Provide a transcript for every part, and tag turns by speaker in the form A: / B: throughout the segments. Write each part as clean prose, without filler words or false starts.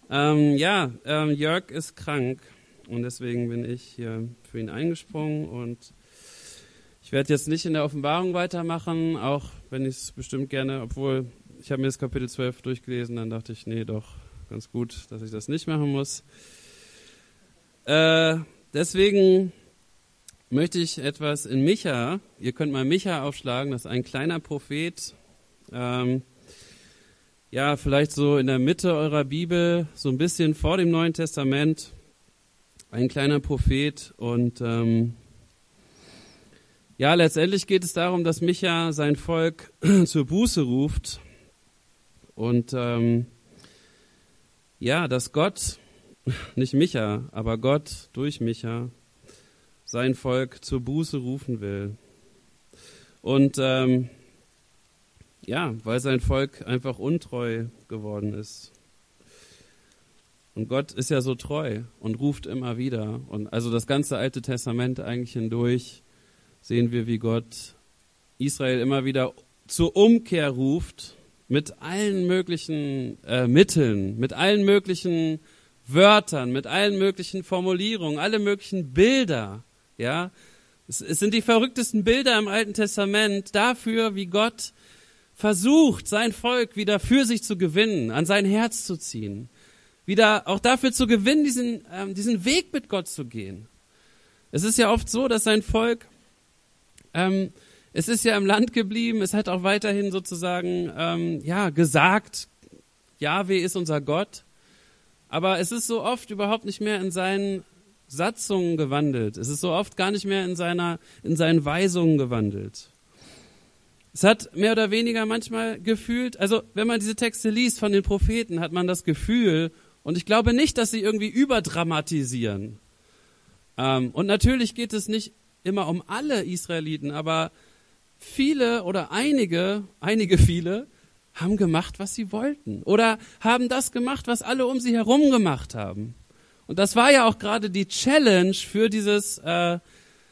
A: Jörg ist krank und deswegen bin ich hier für ihn eingesprungen und ich werde jetzt nicht in der Offenbarung weitermachen, auch wenn ich es bestimmt gerne, obwohl ich habe mir das Kapitel 12 durchgelesen, dann dachte ich, nee, doch, ganz gut, dass ich das nicht machen muss. Deswegen möchte ich etwas in Micha, ihr könnt mal Micha aufschlagen, das ist ein kleiner Prophet, vielleicht so in der Mitte eurer Bibel, so ein bisschen vor dem Neuen Testament, ein kleiner Prophet und letztendlich geht es darum, dass Micha sein Volk zur Buße ruft und dass Gott, nicht Micha, aber Gott durch Micha sein Volk zur Buße rufen will. Und weil sein Volk einfach untreu geworden ist. Und Gott ist ja so treu und ruft immer wieder. Und also das ganze Alte Testament eigentlich hindurch sehen wir, wie Gott Israel immer wieder zur Umkehr ruft mit allen möglichen Mitteln, mit allen möglichen Wörtern, mit allen möglichen Formulierungen, alle möglichen Bilder. Ja, es sind die verrücktesten Bilder im Alten Testament dafür, wie Gott versucht, sein Volk wieder für sich zu gewinnen, an sein Herz zu ziehen, wieder auch dafür zu gewinnen, diesen Weg mit Gott zu gehen. Es ist ja oft so, dass sein Volk, es ist ja im Land geblieben, es hat auch weiterhin sozusagen, gesagt, Jahwe ist unser Gott, aber es ist so oft überhaupt nicht mehr in seinen Satzungen gewandelt. Es ist so oft gar nicht mehr in seinen Weisungen gewandelt. Es hat mehr oder weniger manchmal gefühlt, also wenn man diese Texte liest von den Propheten, hat man das Gefühl, und ich glaube nicht, dass sie irgendwie überdramatisieren. Und natürlich geht es nicht immer um alle Israeliten, aber viele oder einige viele haben gemacht, was sie wollten. Oder haben das gemacht, was alle um sie herum gemacht haben. Und das war ja auch gerade die Challenge für dieses, das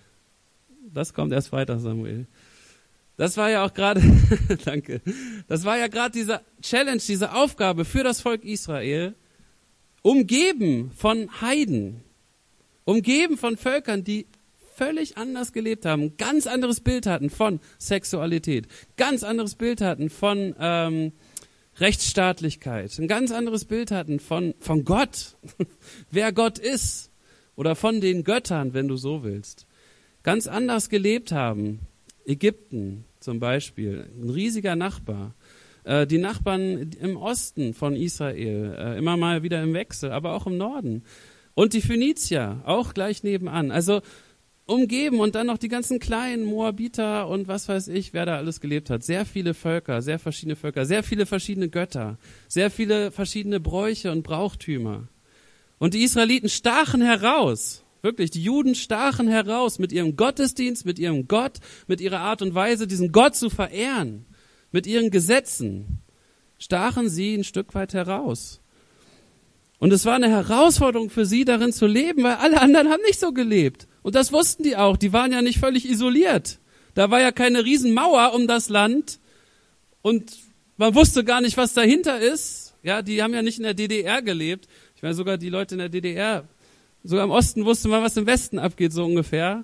A: kommt erst weiter, Samuel. Das war ja auch gerade, danke, das war ja gerade diese Challenge, diese Aufgabe für das Volk Israel, umgeben von Heiden, umgeben von Völkern, die völlig anders gelebt haben, ganz anderes Bild hatten von Sexualität, ganz anderes Bild hatten von Rechtsstaatlichkeit, ein ganz anderes Bild hatten von Gott, wer Gott ist oder von den Göttern, wenn du so willst, ganz anders gelebt haben. Ägypten zum Beispiel, ein riesiger Nachbar. Die Nachbarn im Osten von Israel, immer mal wieder im Wechsel, aber auch im Norden. Und die Phönizier, auch gleich nebenan. Also umgeben und dann noch die ganzen kleinen Moabiter und was weiß ich, wer da alles gelebt hat. Sehr viele Völker, sehr verschiedene Völker, sehr viele verschiedene Götter, sehr viele verschiedene Bräuche und Brauchtümer. Und die Israeliten stachen heraus. Wirklich, die Juden stachen heraus mit ihrem Gottesdienst, mit ihrem Gott, mit ihrer Art und Weise, diesen Gott zu verehren, mit ihren Gesetzen, stachen sie ein Stück weit heraus. Und es war eine Herausforderung für sie, darin zu leben, weil alle anderen haben nicht so gelebt. Und das wussten die auch, die waren ja nicht völlig isoliert. Da war ja keine Riesenmauer um das Land und man wusste gar nicht, was dahinter ist. Ja, die haben ja nicht in der DDR gelebt. Ich meine, sogar die Leute in der DDR, sogar im Osten wusste man, was im Westen abgeht, so ungefähr.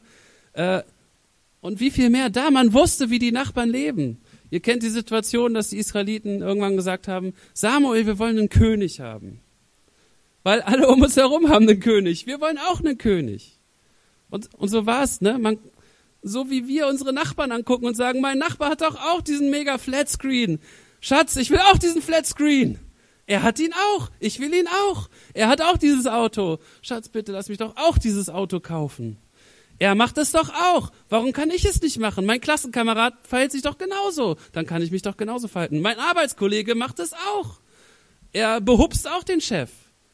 A: Und wie viel mehr da, man wusste, wie die Nachbarn leben. Ihr kennt die Situation, dass die Israeliten irgendwann gesagt haben, Samuel, wir wollen einen König haben. Weil alle um uns herum haben einen König. Wir wollen auch einen König. Und so war es, ne? So wie wir unsere Nachbarn angucken und sagen, mein Nachbar hat doch auch diesen mega Flatscreen. Schatz, ich will auch diesen Flatscreen. Er hat ihn auch. Ich will ihn auch. Er hat auch dieses Auto. Schatz, bitte lass mich doch auch dieses Auto kaufen. Er macht es doch auch. Warum kann ich es nicht machen? Mein Klassenkamerad verhält sich doch genauso. Dann kann ich mich doch genauso verhalten. Mein Arbeitskollege macht es auch. Er behupst auch den Chef.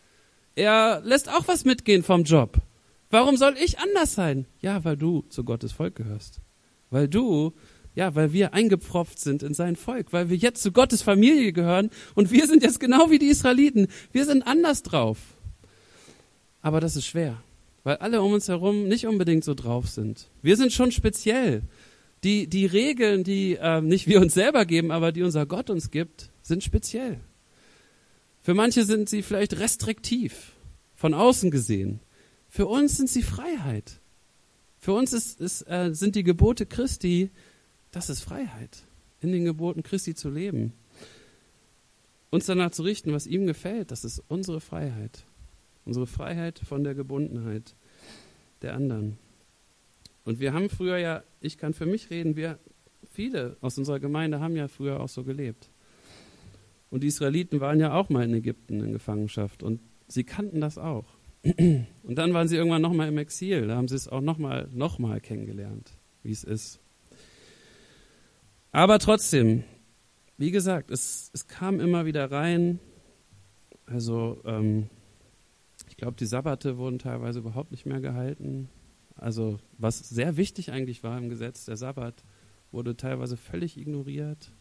A: Er lässt auch was mitgehen vom Job. Warum soll ich anders sein? Ja, weil du zu Gottes Volk gehörst. Weil wir eingepfropft sind in sein Volk. Weil wir jetzt zu Gottes Familie gehören. Und wir sind jetzt genau wie die Israeliten. Wir sind anders drauf. Aber das ist schwer. Weil alle um uns herum nicht unbedingt so drauf sind. Wir sind schon speziell. Die Regeln, die nicht wir uns selber geben, aber die unser Gott uns gibt, sind speziell. Für manche sind sie vielleicht restriktiv, von außen gesehen. Für uns sind sie Freiheit. Für uns sind die Gebote Christi, das ist Freiheit, in den Geboten Christi zu leben. Uns danach zu richten, was ihm gefällt, das ist unsere Freiheit. Unsere Freiheit von der Gebundenheit der anderen. Und wir haben früher ja, ich kann für mich reden, viele aus unserer Gemeinde haben ja früher auch so gelebt. Und die Israeliten waren ja auch mal in Ägypten in Gefangenschaft und sie kannten das auch. Und dann waren sie irgendwann nochmal im Exil, da haben sie es auch nochmal kennengelernt, wie es ist. Aber trotzdem, wie gesagt, es kam immer wieder rein, also ich glaube, die Sabbate wurden teilweise überhaupt nicht mehr gehalten. Also was sehr wichtig eigentlich war im Gesetz, der Sabbat, wurde teilweise völlig ignoriert.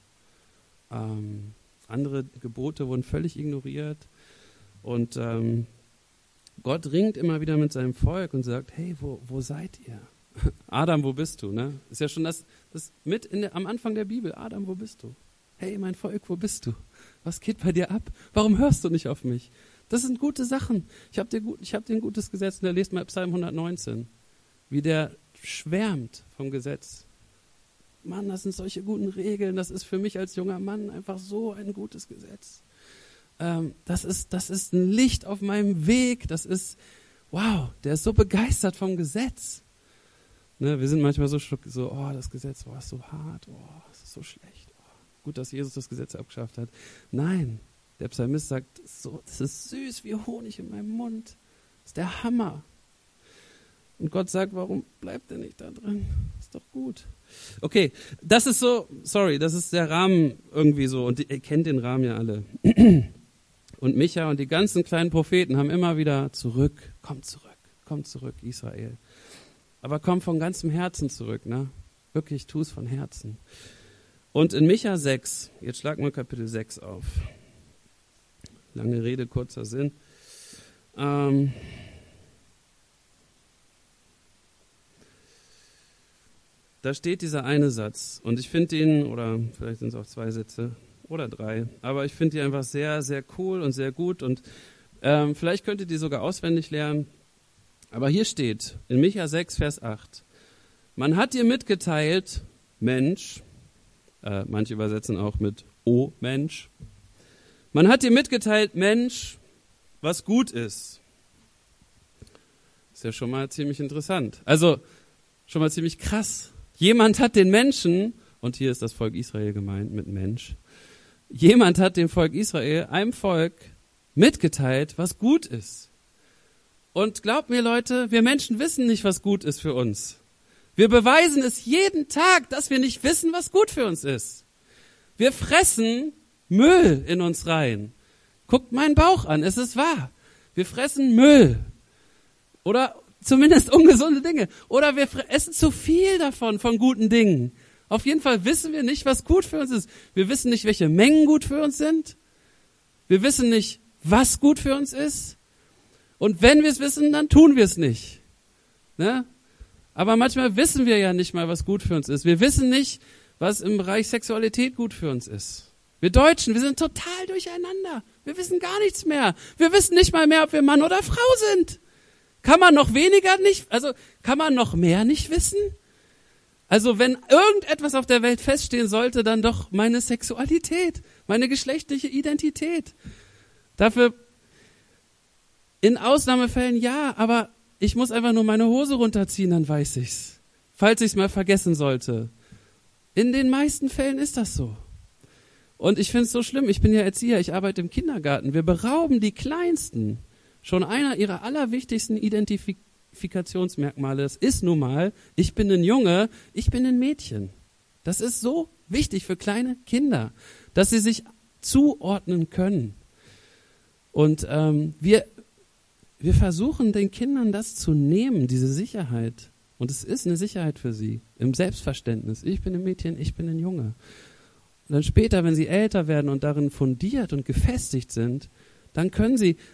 A: Andere Gebote wurden völlig ignoriert. Und Gott ringt immer wieder mit seinem Volk und sagt, hey, wo seid ihr? Adam, wo bist du? Ne? Ist ja schon das mit am Anfang der Bibel. Adam, wo bist du? Hey, mein Volk, wo bist du? Was geht bei dir ab? Warum hörst du nicht auf mich? Das sind gute Sachen. Ich hab dir ein gutes Gesetz. Und da lest mal Psalm 119, wie der schwärmt vom Gesetz. Mann, das sind solche guten Regeln. Das ist für mich als junger Mann einfach so ein gutes Gesetz. Das ist ein Licht auf meinem Weg. Das ist, wow, der ist so begeistert vom Gesetz. Ne, wir sind manchmal so, oh, das Gesetz, oh, ist so hart, oh, das ist so schlecht. Oh, gut, dass Jesus das Gesetz abgeschafft hat. Nein, der Psalmist sagt, das ist süß wie Honig in meinem Mund. Das ist der Hammer. Und Gott sagt, warum bleibt er nicht da drin? Ist doch gut. Okay, das ist der Rahmen irgendwie so. Und ihr kennt den Rahmen ja alle. Und Micha und die ganzen kleinen Propheten haben immer wieder komm zurück, Israel. Aber komm von ganzem Herzen zurück, ne? Wirklich, tu es von Herzen. Und in Micha 6, jetzt schlag mal Kapitel 6 auf. Lange Rede, kurzer Sinn. Da steht dieser eine Satz und ich finde ihn, oder vielleicht sind es auch 2 Sätze oder 3, aber ich finde die einfach sehr, sehr cool und sehr gut und vielleicht könnt ihr die sogar auswendig lernen. Aber hier steht in Micha 6, Vers 8, man hat dir mitgeteilt, Mensch, manche übersetzen auch mit O Mensch, man hat dir mitgeteilt, Mensch, was gut ist. Ist ja schon mal ziemlich interessant. Also schon mal ziemlich krass. Jemand hat den Menschen, und hier ist das Volk Israel gemeint mit Mensch, jemand hat dem Volk Israel, einem Volk, mitgeteilt, was gut ist. Und glaubt mir, Leute, wir Menschen wissen nicht, was gut ist für uns. Wir beweisen es jeden Tag, dass wir nicht wissen, was gut für uns ist. Wir fressen Müll in uns rein. Guckt meinen Bauch an, es ist wahr. Wir fressen Müll. Oder zumindest ungesunde Dinge. Oder wir essen zu viel davon, von guten Dingen. Auf jeden Fall wissen wir nicht, was gut für uns ist. Wir wissen nicht, welche Mengen gut für uns sind. Wir wissen nicht, was gut für uns ist. Und wenn wir es wissen, dann tun wir es nicht. Ne? Aber manchmal wissen wir ja nicht mal, was gut für uns ist. Wir wissen nicht, was im Bereich Sexualität gut für uns ist. Wir Deutschen, wir sind total durcheinander. Wir wissen gar nichts mehr. Wir wissen nicht mal mehr, ob wir Mann oder Frau sind. Kann man noch mehr nicht wissen? Also wenn irgendetwas auf der Welt feststehen sollte, dann doch meine Sexualität, meine geschlechtliche Identität. Dafür in Ausnahmefällen ja, aber ich muss einfach nur meine Hose runterziehen, dann weiß ich's. Falls ich's mal vergessen sollte. In den meisten Fällen ist das so. Und ich find's so schlimm, ich bin ja Erzieher, ich arbeite im Kindergarten. Wir berauben die Kleinsten schon einer ihrer allerwichtigsten Identifikationsmerkmale. Das ist nun mal, ich bin ein Junge, ich bin ein Mädchen. Das ist so wichtig für kleine Kinder, dass sie sich zuordnen können. Und wir versuchen den Kindern das zu nehmen, diese Sicherheit. Und es ist eine Sicherheit für sie, im Selbstverständnis. Ich bin ein Mädchen, ich bin ein Junge. Und dann später, wenn sie älter werden und darin fundiert und gefestigt sind, dann können sie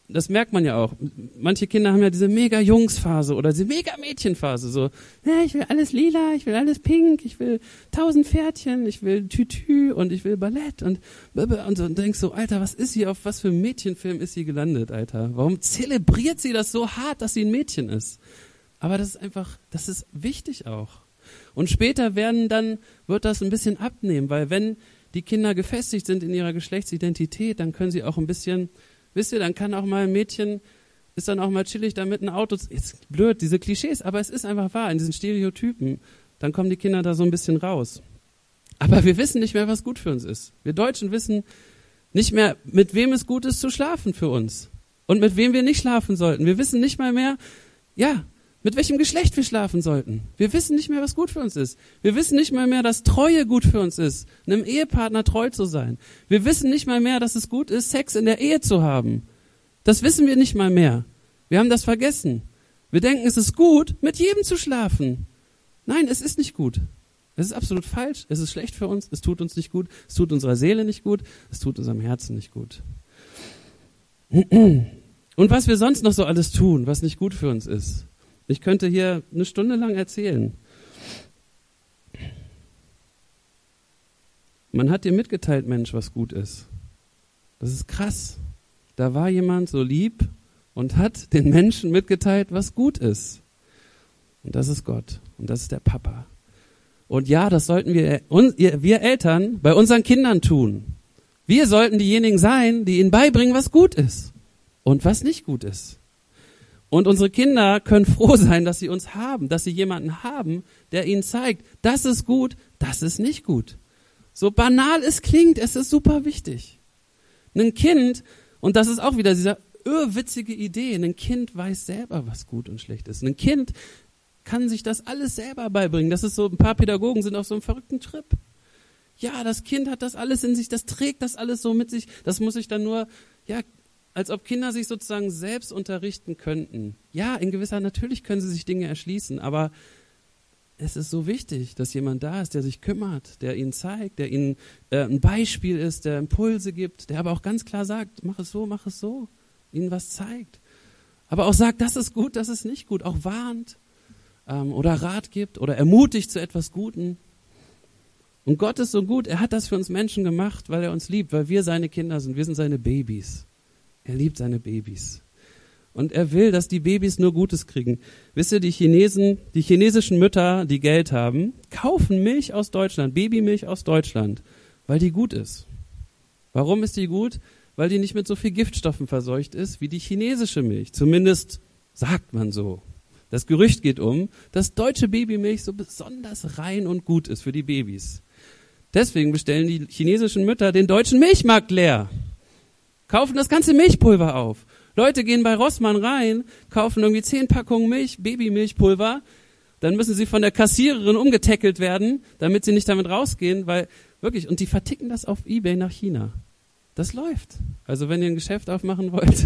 A: das merkt man ja auch. Manche Kinder haben ja diese mega Jungsphase oder diese mega Mädchenphase. So, ich will alles lila, ich will alles pink, ich will 1000 Pferdchen, ich will Tütü und ich will Ballett und so. Und denkst so, Alter, was ist sie, auf was für einen Mädchenfilm ist sie gelandet, Alter? Warum zelebriert sie das so hart, dass sie ein Mädchen ist? Aber das ist wichtig auch. Und später wird das ein bisschen abnehmen, weil wenn die Kinder gefestigt sind in ihrer Geschlechtsidentität, dann können sie auch ein bisschen, wisst ihr, dann kann auch mal ein Mädchen, ist dann auch mal chillig da mit einem Auto, ist blöd, diese Klischees, aber es ist einfach wahr, in diesen Stereotypen, dann kommen die Kinder da so ein bisschen raus. Aber wir wissen nicht mehr, was gut für uns ist. Wir Deutschen wissen nicht mehr, mit wem es gut ist zu schlafen für uns und mit wem wir nicht schlafen sollten. Wir wissen nicht mal mehr, mit welchem Geschlecht wir schlafen sollten. Wir wissen nicht mehr, was gut für uns ist. Wir wissen nicht mal mehr, dass Treue gut für uns ist, einem Ehepartner treu zu sein. Wir wissen nicht mal mehr, dass es gut ist, Sex in der Ehe zu haben. Das wissen wir nicht mal mehr. Wir haben das vergessen. Wir denken, es ist gut, mit jedem zu schlafen. Nein, es ist nicht gut. Es ist absolut falsch. Es ist schlecht für uns. Es tut uns nicht gut. Es tut unserer Seele nicht gut. Es tut unserem Herzen nicht gut. Und was wir sonst noch so alles tun, was nicht gut für uns ist. Ich könnte hier eine Stunde lang erzählen. Man hat dir mitgeteilt, Mensch, was gut ist. Das ist krass. Da war jemand so lieb und hat den Menschen mitgeteilt, was gut ist. Und das ist Gott. Und das ist der Papa. Und ja, das sollten wir Eltern bei unseren Kindern tun. Wir sollten diejenigen sein, die ihnen beibringen, was gut ist und was nicht gut ist. Und unsere Kinder können froh sein, dass sie uns haben, dass sie jemanden haben, der ihnen zeigt, das ist gut, das ist nicht gut. So banal es klingt, es ist super wichtig. Ein Kind, und das ist auch wieder diese irrwitzige Idee, ein Kind weiß selber, was gut und schlecht ist. Ein Kind kann sich das alles selber beibringen. Das ist so, ein paar Pädagogen sind auf so einem verrückten Trip. Ja, das Kind hat das alles in sich, das trägt das alles so mit sich, das muss sich dann nur, als ob Kinder sich sozusagen selbst unterrichten könnten. Ja, natürlich können sie sich Dinge erschließen, aber es ist so wichtig, dass jemand da ist, der sich kümmert, der ihnen zeigt, der ihnen ein Beispiel ist, der Impulse gibt, der aber auch ganz klar sagt, mach es so, ihnen was zeigt. Aber auch sagt, das ist gut, das ist nicht gut, auch warnt oder Rat gibt oder ermutigt zu etwas Guten. Und Gott ist so gut, er hat das für uns Menschen gemacht, weil er uns liebt, weil wir seine Kinder sind, wir sind seine Babys. Er liebt seine Babys. Und er will, dass die Babys nur Gutes kriegen. Wisst ihr, die chinesischen Mütter, die Geld haben, kaufen Milch aus Deutschland, Babymilch aus Deutschland, weil die gut ist. Warum ist die gut? Weil die nicht mit so viel Giftstoffen verseucht ist wie die chinesische Milch. Zumindest sagt man so. Das Gerücht geht dass deutsche Babymilch so besonders rein und gut ist für die Babys. Deswegen bestellen die chinesischen Mütter den deutschen Milchmarkt leer. Kaufen das ganze Milchpulver auf. Leute gehen bei Rossmann rein, kaufen irgendwie 10 Packungen Milch, Babymilchpulver. Dann müssen sie von der Kassiererin umgetackelt werden, damit sie nicht damit rausgehen, weil wirklich, und die verticken das auf eBay nach China. Das läuft. Also wenn ihr ein Geschäft aufmachen wollt,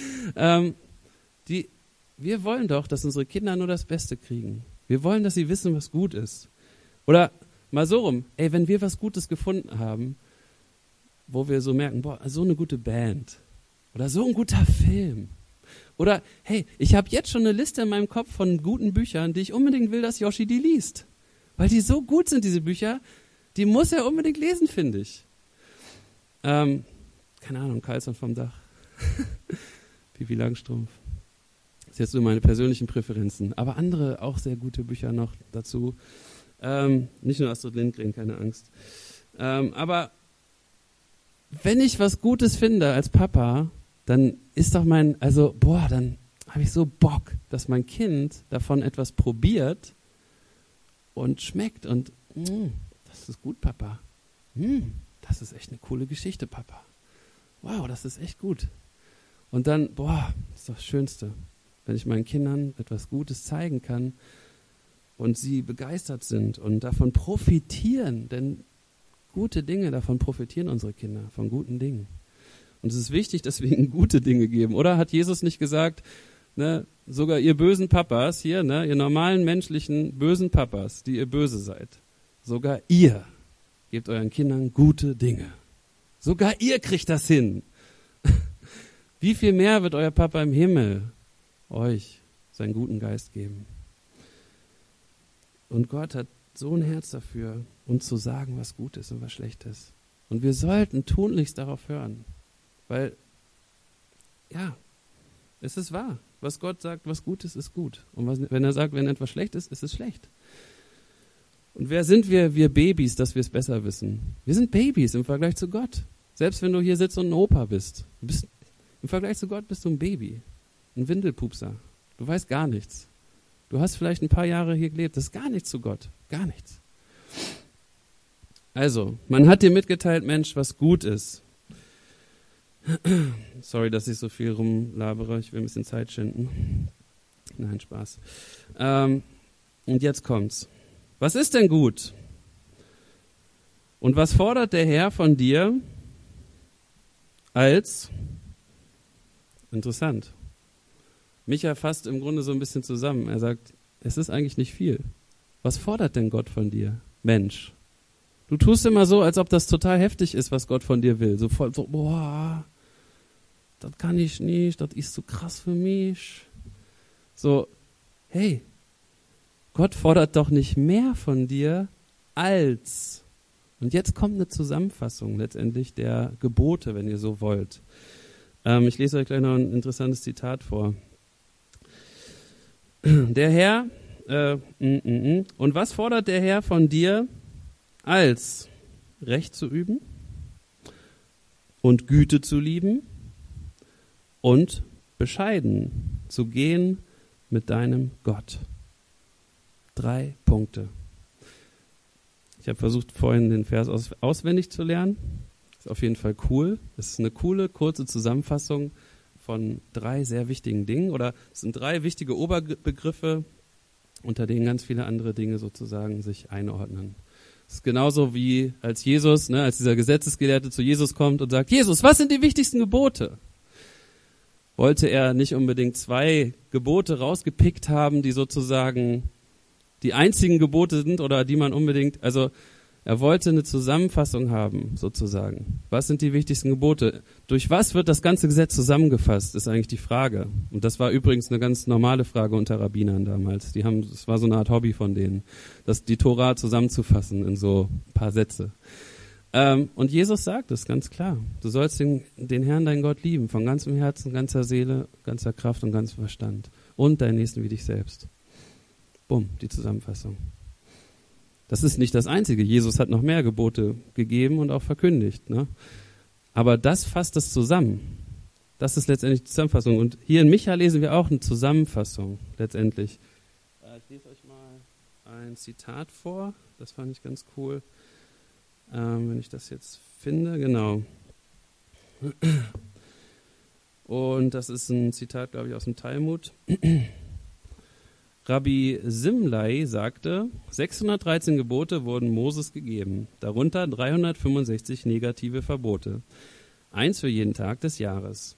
A: wir wollen doch, dass unsere Kinder nur das Beste kriegen. Wir wollen, dass sie wissen, was gut ist. Oder mal so rum, wenn wir was Gutes gefunden haben, wo wir so merken, so eine gute Band oder so ein guter Film oder ich habe jetzt schon eine Liste in meinem Kopf von guten Büchern, die ich unbedingt will, dass Yoshi die liest, weil die so gut sind, diese Bücher, die muss er unbedingt lesen, finde ich. Keine Ahnung, Karlsson vom Dach, Pippi Langstrumpf, das ist jetzt so meine persönlichen Präferenzen, aber andere auch sehr gute Bücher noch dazu, nicht nur Astrid Lindgren, keine Angst, aber wenn ich was Gutes finde als Papa, dann ist doch dann habe ich so Bock, dass mein Kind davon etwas probiert und schmeckt und das ist gut, Papa. Das ist echt eine coole Geschichte, Papa. Wow, das ist echt gut. Und dann, das ist doch das Schönste, wenn ich meinen Kindern etwas Gutes zeigen kann und sie begeistert sind und davon profitieren, denn gute Dinge, davon profitieren unsere Kinder, von guten Dingen. Und es ist wichtig, dass wir ihnen gute Dinge geben. Oder hat Jesus nicht gesagt, sogar ihr bösen Papas hier, ihr normalen, menschlichen, bösen Papas, die ihr böse seid, sogar ihr gebt euren Kindern gute Dinge. Sogar ihr kriegt das hin. Wie viel mehr wird euer Papa im Himmel euch seinen guten Geist geben? Und Gott hat so ein Herz dafür, uns zu sagen, was gut ist und was schlecht ist. Und wir sollten tunlichst darauf hören. Weil, ja, es ist wahr. Was Gott sagt, was gut ist, ist gut. Und wenn er sagt, wenn etwas schlecht ist, ist es schlecht. Und wer sind wir Babys, dass wir es besser wissen? Wir sind Babys im Vergleich zu Gott. Selbst wenn du hier sitzt und ein Opa bist. Im Vergleich zu Gott bist du ein Baby. Ein Windelpupser. Du weißt gar nichts. Du hast vielleicht ein paar Jahre hier gelebt. Das ist gar nichts zu Gott. Gar nichts. Also, man hat dir mitgeteilt, Mensch, was gut ist. Sorry, dass ich so viel rumlabere. Ich will ein bisschen Zeit schinden. Nein, Spaß. Und jetzt kommt's. Was ist denn gut? Und was fordert der Herr von dir als, interessant, Micha fasst im Grunde so ein bisschen zusammen. Er sagt, es ist eigentlich nicht viel. Was fordert denn Gott von dir? Mensch. Du tust immer so, als ob das total heftig ist, was Gott von dir will. So voll so, boah, das kann ich nicht, das ist zu krass für mich. So, hey, Gott fordert doch nicht mehr von dir als. Und jetzt kommt eine Zusammenfassung letztendlich der Gebote, wenn ihr so wollt. Ich lese euch gleich noch ein interessantes Zitat vor. Der Herr, und was fordert der Herr von dir als Recht zu üben und Güte zu lieben und bescheiden zu gehen mit deinem Gott? 3 Punkte. Ich habe versucht, vorhin den Vers auswendig zu lernen. Ist auf jeden Fall cool. Es ist eine coole, kurze Zusammenfassung von 3 sehr wichtigen Dingen. Oder es sind 3 wichtige Oberbegriffe, unter denen ganz viele andere Dinge sozusagen sich einordnen. Es ist genauso wie als Jesus, als dieser Gesetzesgelehrte zu Jesus kommt und sagt, Jesus, was sind die wichtigsten Gebote? Wollte er nicht unbedingt 2 Gebote rausgepickt haben, die sozusagen die einzigen Gebote sind oder die man unbedingt, also er wollte eine Zusammenfassung haben, sozusagen. Was sind die wichtigsten Gebote? Durch was wird das ganze Gesetz zusammengefasst, ist eigentlich die Frage. Und das war übrigens eine ganz normale Frage unter Rabbinern damals. Das war so eine Art Hobby von denen, die Tora zusammenzufassen in so ein paar Sätze. Und Jesus sagt es ganz klar. Du sollst den Herrn, deinen Gott, lieben, von ganzem Herzen, ganzer Seele, ganzer Kraft und ganzem Verstand. Und deinen Nächsten wie dich selbst. Bumm, die Zusammenfassung. Das ist nicht das Einzige. Jesus hat noch mehr Gebote gegeben und auch verkündigt. Ne? Aber das fasst es zusammen. Das ist letztendlich die Zusammenfassung. Und hier in Micha lesen wir auch eine Zusammenfassung letztendlich. Ich lese euch mal ein Zitat vor. Das fand ich ganz cool. Wenn ich das jetzt finde, genau. Und das ist ein Zitat, glaube ich, aus dem Talmud. Rabbi Simlai sagte, 613 Gebote wurden Moses gegeben, darunter 365 negative Verbote, 1 für jeden Tag des Jahres.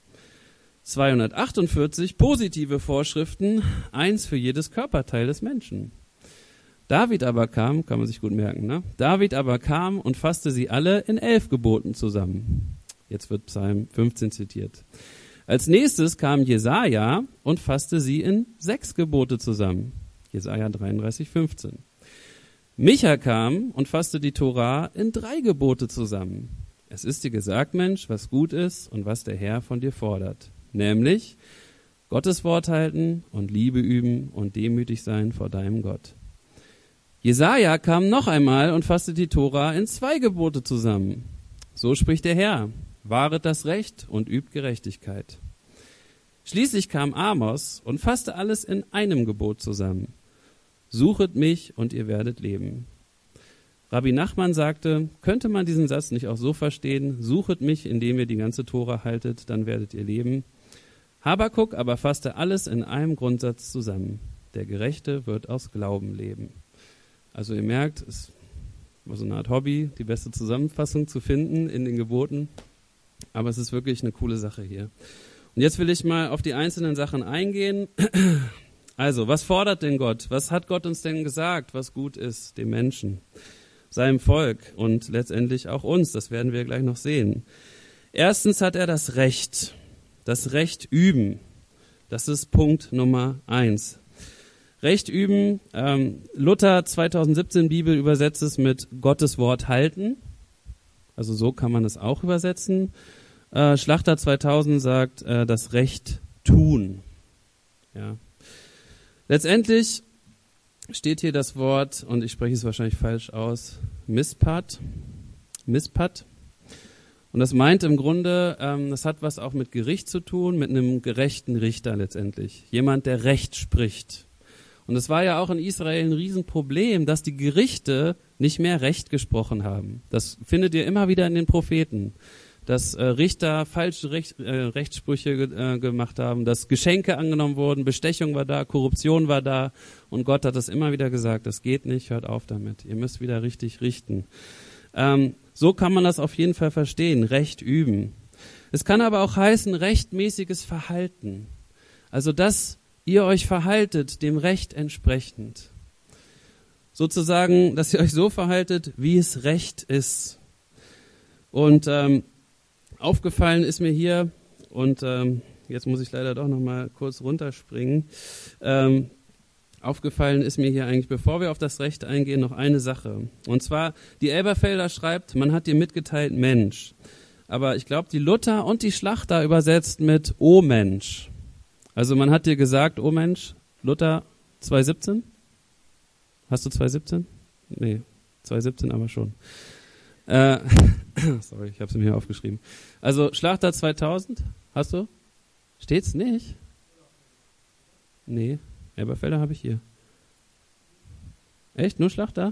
A: 248 positive Vorschriften, 1 für jedes Körperteil des Menschen. David aber kam, kann man sich gut merken, ne? David aber kam und fasste sie alle in 11 Geboten zusammen. Jetzt wird Psalm 15 zitiert. Als nächstes kam Jesaja und fasste sie in 6 Gebote zusammen. Jesaja 33,15. Micha kam und fasste die Tora in 3 Gebote zusammen. Es ist dir gesagt, Mensch, was gut ist und was der Herr von dir fordert. Nämlich Gottes Wort halten und Liebe üben und demütig sein vor deinem Gott. Jesaja kam noch einmal und fasste die Tora in 2 Gebote zusammen. So spricht der Herr. Wahret das Recht und übt Gerechtigkeit. Schließlich kam Amos und fasste alles in einem Gebot zusammen. Suchet mich und ihr werdet leben. Rabbi Nachman sagte, könnte man diesen Satz nicht auch so verstehen, suchet mich, indem ihr die ganze Tora haltet, dann werdet ihr leben. Habakuk aber fasste alles in einem Grundsatz zusammen. Der Gerechte wird aus Glauben leben. Also ihr merkt, es war so eine Art Hobby, die beste Zusammenfassung zu finden in den Geboten. Aber es ist wirklich eine coole Sache hier. Und jetzt will ich mal auf die einzelnen Sachen eingehen. Also, was fordert denn Gott? Was hat Gott uns denn gesagt, was gut ist, dem Menschen, seinem Volk und letztendlich auch uns? Das werden wir gleich noch sehen. Erstens hat er das Recht. das Recht üben. Das ist Punkt Nummer 1. Recht üben, Luther 2017 Bibel übersetzt es mit Gottes Wort halten. Also so kann man es auch übersetzen. Schlachter 2000 sagt das Recht tun. Ja. Letztendlich steht hier das Wort, und ich spreche es wahrscheinlich falsch aus, Mispat. Und das meint im Grunde, das hat was auch mit Gericht zu tun, mit einem gerechten Richter letztendlich. Jemand, der Recht spricht. Und es war ja auch in Israel ein Riesenproblem, dass die Gerichte nicht mehr Recht gesprochen haben. Das findet ihr immer wieder in den Propheten. Dass Richter falsche Rechtssprüche gemacht haben, dass Geschenke angenommen wurden, Bestechung war da, Korruption war da. Und Gott hat das immer wieder gesagt, das geht nicht, hört auf damit. Ihr müsst wieder richtig richten. So kann man das auf jeden Fall verstehen, Recht üben. Es kann aber auch heißen, rechtmäßiges Verhalten. Also, dass ihr euch verhaltet, dem Recht entsprechend. Sozusagen, dass ihr euch so verhaltet, wie es Recht ist. Und aufgefallen ist mir hier, und jetzt muss ich leider doch noch mal kurz runterspringen, aufgefallen ist mir hier eigentlich, bevor wir auf das Recht eingehen, noch eine Sache. Und zwar, die Elberfelder schreibt, man hat dir mitgeteilt, Mensch. Aber ich glaube, die Luther und die Schlachter übersetzt mit O Mensch. Also man hat dir gesagt, O Mensch, Luther 2,17? Hast du 2,17? Nee, 2,17 aber schon. Sorry, ich habe es mir hier aufgeschrieben. Also Schlachter 2000, hast du? Steht's nicht? Nee, Elberfelder habe ich hier. Echt? Nur Schlachter?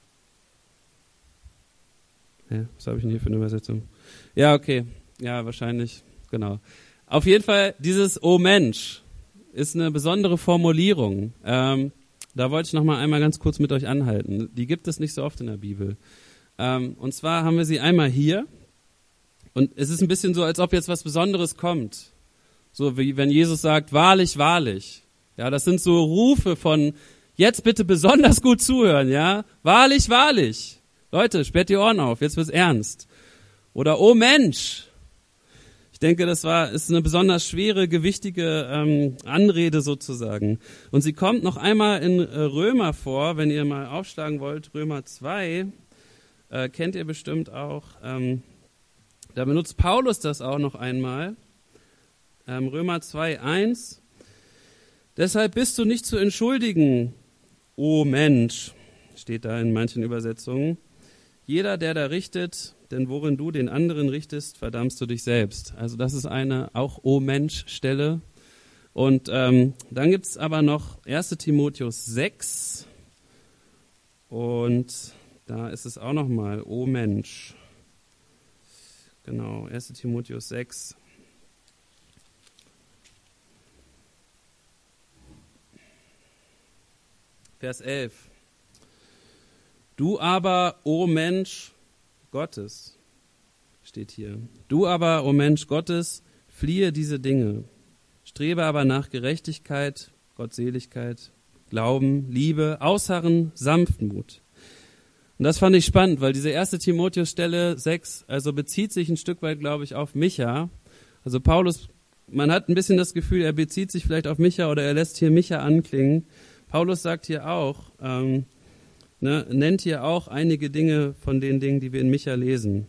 A: Ja, was habe ich denn hier für eine Übersetzung? Ja, okay. Ja, wahrscheinlich, genau. Auf jeden Fall, dieses O Mensch ist eine besondere Formulierung. Da wollte ich noch mal einmal ganz kurz mit euch anhalten. Die gibt es nicht so oft in der Bibel. Und zwar haben wir sie einmal hier. Und es ist ein bisschen so, als ob jetzt was Besonderes kommt. So wie wenn Jesus sagt, wahrlich, wahrlich. Ja, das sind so Rufe von, jetzt bitte besonders gut zuhören, ja. Wahrlich, wahrlich. Leute, sperrt die Ohren auf, jetzt wird's ernst. Oder, oh Mensch. Ich denke, ist eine besonders schwere, gewichtige Anrede sozusagen. Und sie kommt noch einmal in Römer vor, wenn ihr mal aufschlagen wollt, Römer 2, kennt ihr bestimmt auch. Da benutzt Paulus das auch noch einmal. Römer 2,1. Deshalb bist du nicht zu entschuldigen, o Mensch, steht da in manchen Übersetzungen. Jeder, der da richtet, denn worin du den anderen richtest, verdammst du dich selbst. Also das ist eine auch O Mensch-Stelle. Und dann gibt's aber noch 1. Timotheus 6. Und da ist es auch nochmal O Mensch. Genau, 1. Timotheus 6. Vers 11. Du aber, o Mensch Gottes, steht hier. Du aber, o Mensch Gottes, fliehe diese Dinge. Strebe aber nach Gerechtigkeit, Gottseligkeit, Glauben, Liebe, Ausharren, Sanftmut. Und das fand ich spannend, weil diese 1. Timotheus-Stelle 6, also bezieht sich ein Stück weit, glaube ich, auf Micha. Also Paulus, man hat ein bisschen das Gefühl, er bezieht sich vielleicht auf Micha oder er lässt hier Micha anklingen. Paulus sagt hier auch, nennt hier auch einige Dinge von den Dingen, die wir in Micha lesen.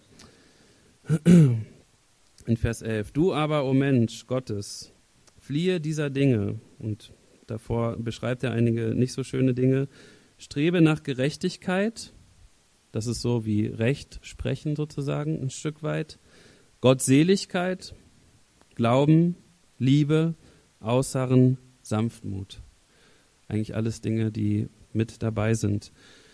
A: In Vers 11. Du aber, o Mensch Gottes, fliehe dieser Dinge. Und davor beschreibt er einige nicht so schöne Dinge. Strebe nach Gerechtigkeit. Das ist so wie Recht sprechen sozusagen ein Stück weit. Gottseligkeit, Glauben, Liebe, Ausharren, Sanftmut. Eigentlich alles Dinge, die mit dabei sind.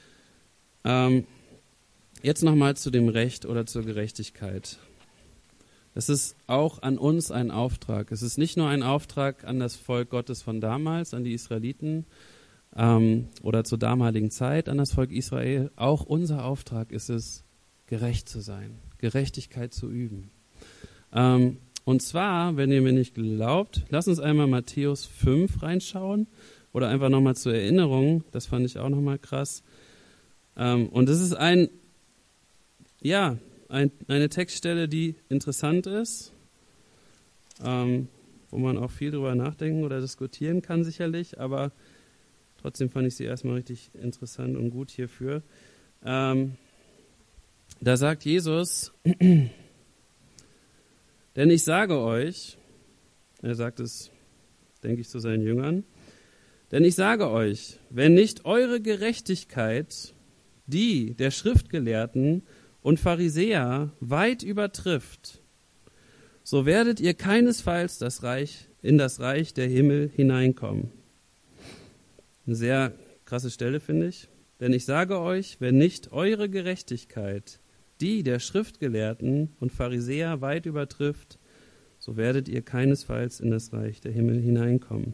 A: Jetzt nochmal zu dem Recht oder zur Gerechtigkeit. Es ist auch an uns ein Auftrag. Es ist nicht nur ein Auftrag an das Volk Gottes von damals, an die Israeliten oder zur damaligen Zeit, an das Volk Israel. Auch unser Auftrag ist es, gerecht zu sein, Gerechtigkeit zu üben. Und zwar, wenn ihr mir nicht glaubt, lasst uns einmal Matthäus 5 reinschauen. Oder einfach nochmal zur Erinnerung, das fand ich auch nochmal krass. Und es ist eine Textstelle, die interessant ist. wo man auch viel drüber nachdenken oder diskutieren kann sicherlich, aber trotzdem fand ich sie erstmal richtig interessant und gut hierfür. Da sagt Jesus, denn ich sage euch, er sagt es, denke ich, zu seinen Jüngern, denn ich sage euch, wenn nicht eure Gerechtigkeit die der Schriftgelehrten und Pharisäer weit übertrifft, so werdet ihr keinesfalls in das Reich der Himmel hineinkommen. Eine sehr krasse Stelle, finde ich. Denn ich sage euch, wenn nicht eure Gerechtigkeit die der Schriftgelehrten und Pharisäer weit übertrifft, so werdet ihr keinesfalls in das Reich der Himmel hineinkommen.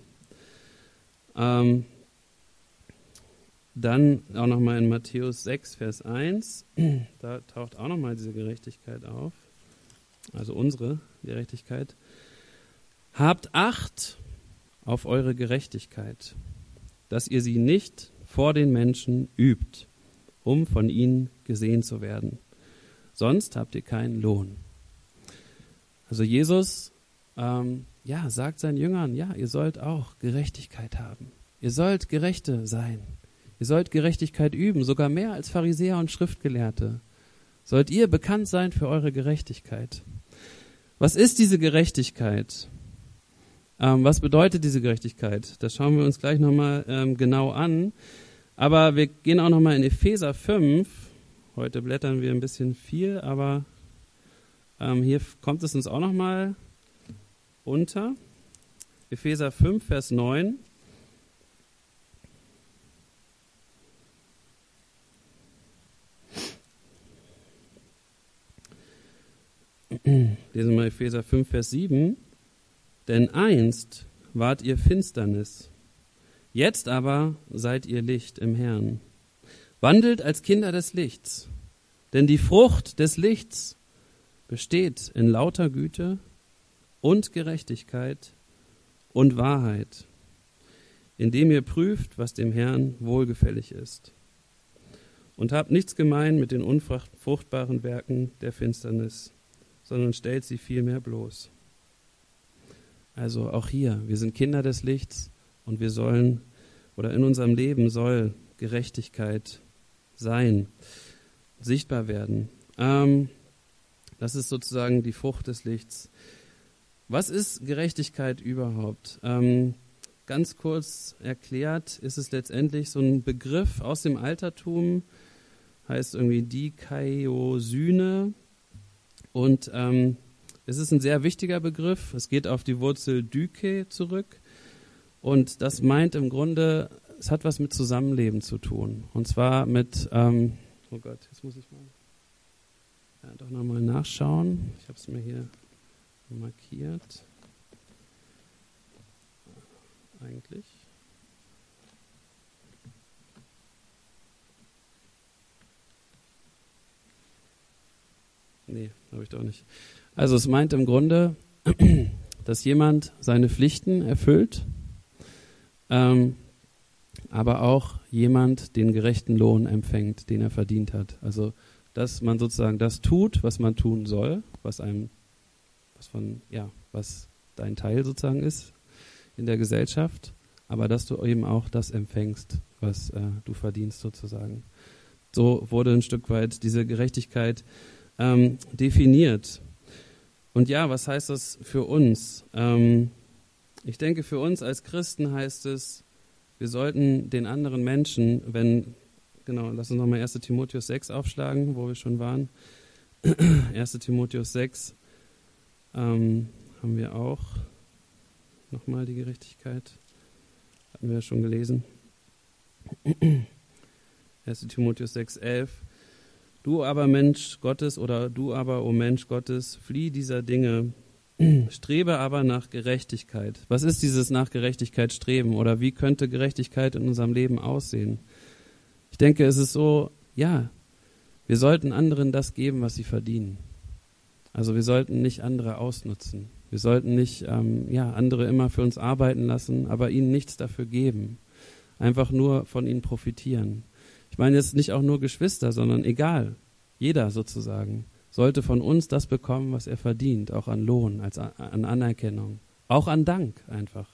A: Dann auch nochmal in Matthäus 6, Vers 1, da taucht auch nochmal diese Gerechtigkeit auf, also unsere Gerechtigkeit. Habt Acht auf eure Gerechtigkeit, dass ihr sie nicht vor den Menschen übt, um von ihnen gesehen zu werden. Sonst habt ihr keinen Lohn. Also Jesus sagt seinen Jüngern, ihr sollt auch Gerechtigkeit haben. Ihr sollt Gerechte sein. Ihr sollt Gerechtigkeit üben, sogar mehr als Pharisäer und Schriftgelehrte. Sollt ihr bekannt sein für eure Gerechtigkeit. Was ist diese Gerechtigkeit? Was bedeutet diese Gerechtigkeit? Das schauen wir uns gleich nochmal genau an. Aber wir gehen auch nochmal in Epheser 5. Heute blättern wir ein bisschen viel, aber hier kommt es uns auch nochmal unter. Epheser 5, Vers 9. Lesen wir Epheser 5, Vers 7. Denn einst wart ihr Finsternis, jetzt aber seid ihr Licht im Herrn. Wandelt als Kinder des Lichts, denn die Frucht des Lichts besteht in lauter Güte und Gerechtigkeit und Wahrheit, indem ihr prüft, was dem Herrn wohlgefällig ist. Und habt nichts gemein mit den unfruchtbaren Werken der Finsternis, sondern stellt sie vielmehr bloß. Also auch hier, wir sind Kinder des Lichts und wir sollen, oder in unserem Leben soll Gerechtigkeit sein, sichtbar werden. Das ist sozusagen die Frucht des Lichts. Was ist Gerechtigkeit überhaupt? Ganz kurz erklärt ist es letztendlich so ein Begriff aus dem Altertum, heißt irgendwie Dikaiosyne. Und es ist ein sehr wichtiger Begriff. Es geht auf die Wurzel Dyke zurück. Und das meint im Grunde, es hat was mit Zusammenleben zu tun. Und zwar mit, oh Gott, jetzt muss ich mal doch nochmal nachschauen. Ich habe es mir hier markiert. Eigentlich. Nee, habe ich doch nicht. Also es meint im Grunde, dass jemand seine Pflichten erfüllt, aber auch jemand den gerechten Lohn empfängt, den er verdient hat. Also dass man sozusagen das tut, was man tun soll, was dein Teil sozusagen ist in der Gesellschaft, aber dass du eben auch das empfängst, was du verdienst sozusagen. So wurde ein Stück weit diese Gerechtigkeit definiert. Und ja, was heißt das für uns? Ich denke, für uns als Christen heißt es, wir sollten den anderen Menschen, lass uns nochmal 1. Timotheus 6 aufschlagen, wo wir schon waren. 1. Timotheus 6 haben wir auch nochmal die Gerechtigkeit. Hatten wir ja schon gelesen. 1. Timotheus 6, 11. Du aber, Mensch Gottes, oder du aber, o Mensch Gottes, flieh dieser Dinge, strebe aber nach Gerechtigkeit. Was ist dieses nach Gerechtigkeit streben? Oder wie könnte Gerechtigkeit in unserem Leben aussehen? Ich denke, es ist so, wir sollten anderen das geben, was sie verdienen. Also wir sollten nicht andere ausnutzen. Wir sollten nicht andere immer für uns arbeiten lassen, aber ihnen nichts dafür geben. Einfach nur von ihnen profitieren. Ich meine jetzt nicht auch nur Geschwister, sondern egal, jeder sozusagen sollte von uns das bekommen, was er verdient, auch an Lohn, an Anerkennung, auch an Dank einfach.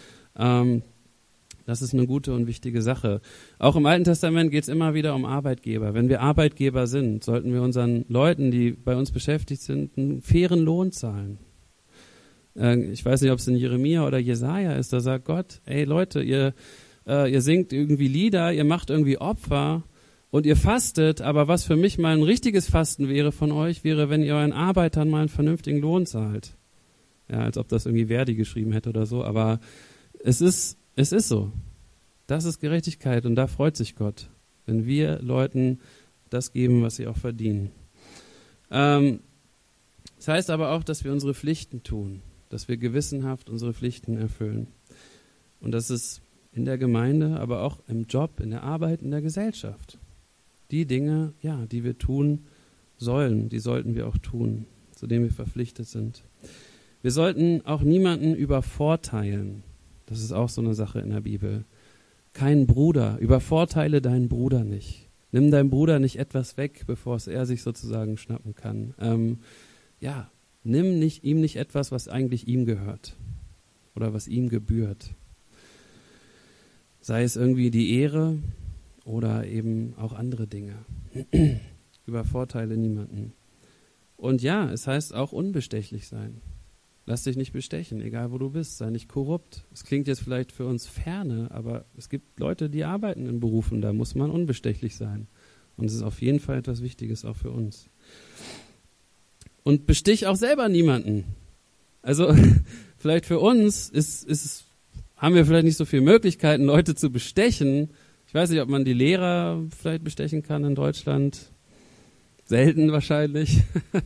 A: Das ist eine gute und wichtige Sache. Auch im Alten Testament geht es immer wieder um Arbeitgeber. Wenn wir Arbeitgeber sind, sollten wir unseren Leuten, die bei uns beschäftigt sind, einen fairen Lohn zahlen. Ich weiß nicht, ob es in Jeremia oder Jesaja ist, da sagt Gott, ey Leute, ihr singt irgendwie Lieder, ihr macht irgendwie Opfer und ihr fastet, aber was für mich mal ein richtiges Fasten wäre von euch, wäre, wenn ihr euren Arbeitern mal einen vernünftigen Lohn zahlt. Ja, als ob das irgendwie Verdi geschrieben hätte oder so, aber es ist so. Das ist Gerechtigkeit und da freut sich Gott, wenn wir Leuten das geben, was sie auch verdienen. Das heißt aber auch, dass wir unsere Pflichten tun, dass wir gewissenhaft unsere Pflichten erfüllen. Und das ist in der Gemeinde, aber auch im Job, in der Arbeit, in der Gesellschaft. Die Dinge, ja, die wir tun sollen, die sollten wir auch tun, zu denen wir verpflichtet sind. Wir sollten auch niemanden übervorteilen. Das ist auch so eine Sache in der Bibel. Kein Bruder, übervorteile deinen Bruder nicht. Nimm deinem Bruder nicht etwas weg, bevor es er sich sozusagen schnappen kann. Nimm ihm nicht etwas, was eigentlich ihm gehört oder was ihm gebührt. Sei es irgendwie die Ehre oder eben auch andere Dinge. Übervorteile niemanden. Und ja, es heißt auch unbestechlich sein. Lass dich nicht bestechen, egal wo du bist, sei nicht korrupt. Es klingt jetzt vielleicht für uns ferne, aber es gibt Leute, die arbeiten in Berufen, da muss man unbestechlich sein. Und es ist auf jeden Fall etwas Wichtiges auch für uns. Und bestich auch selber niemanden. Also vielleicht für uns haben wir vielleicht nicht so viele Möglichkeiten, Leute zu bestechen. Ich weiß nicht, ob man die Lehrer vielleicht bestechen kann in Deutschland. Selten wahrscheinlich.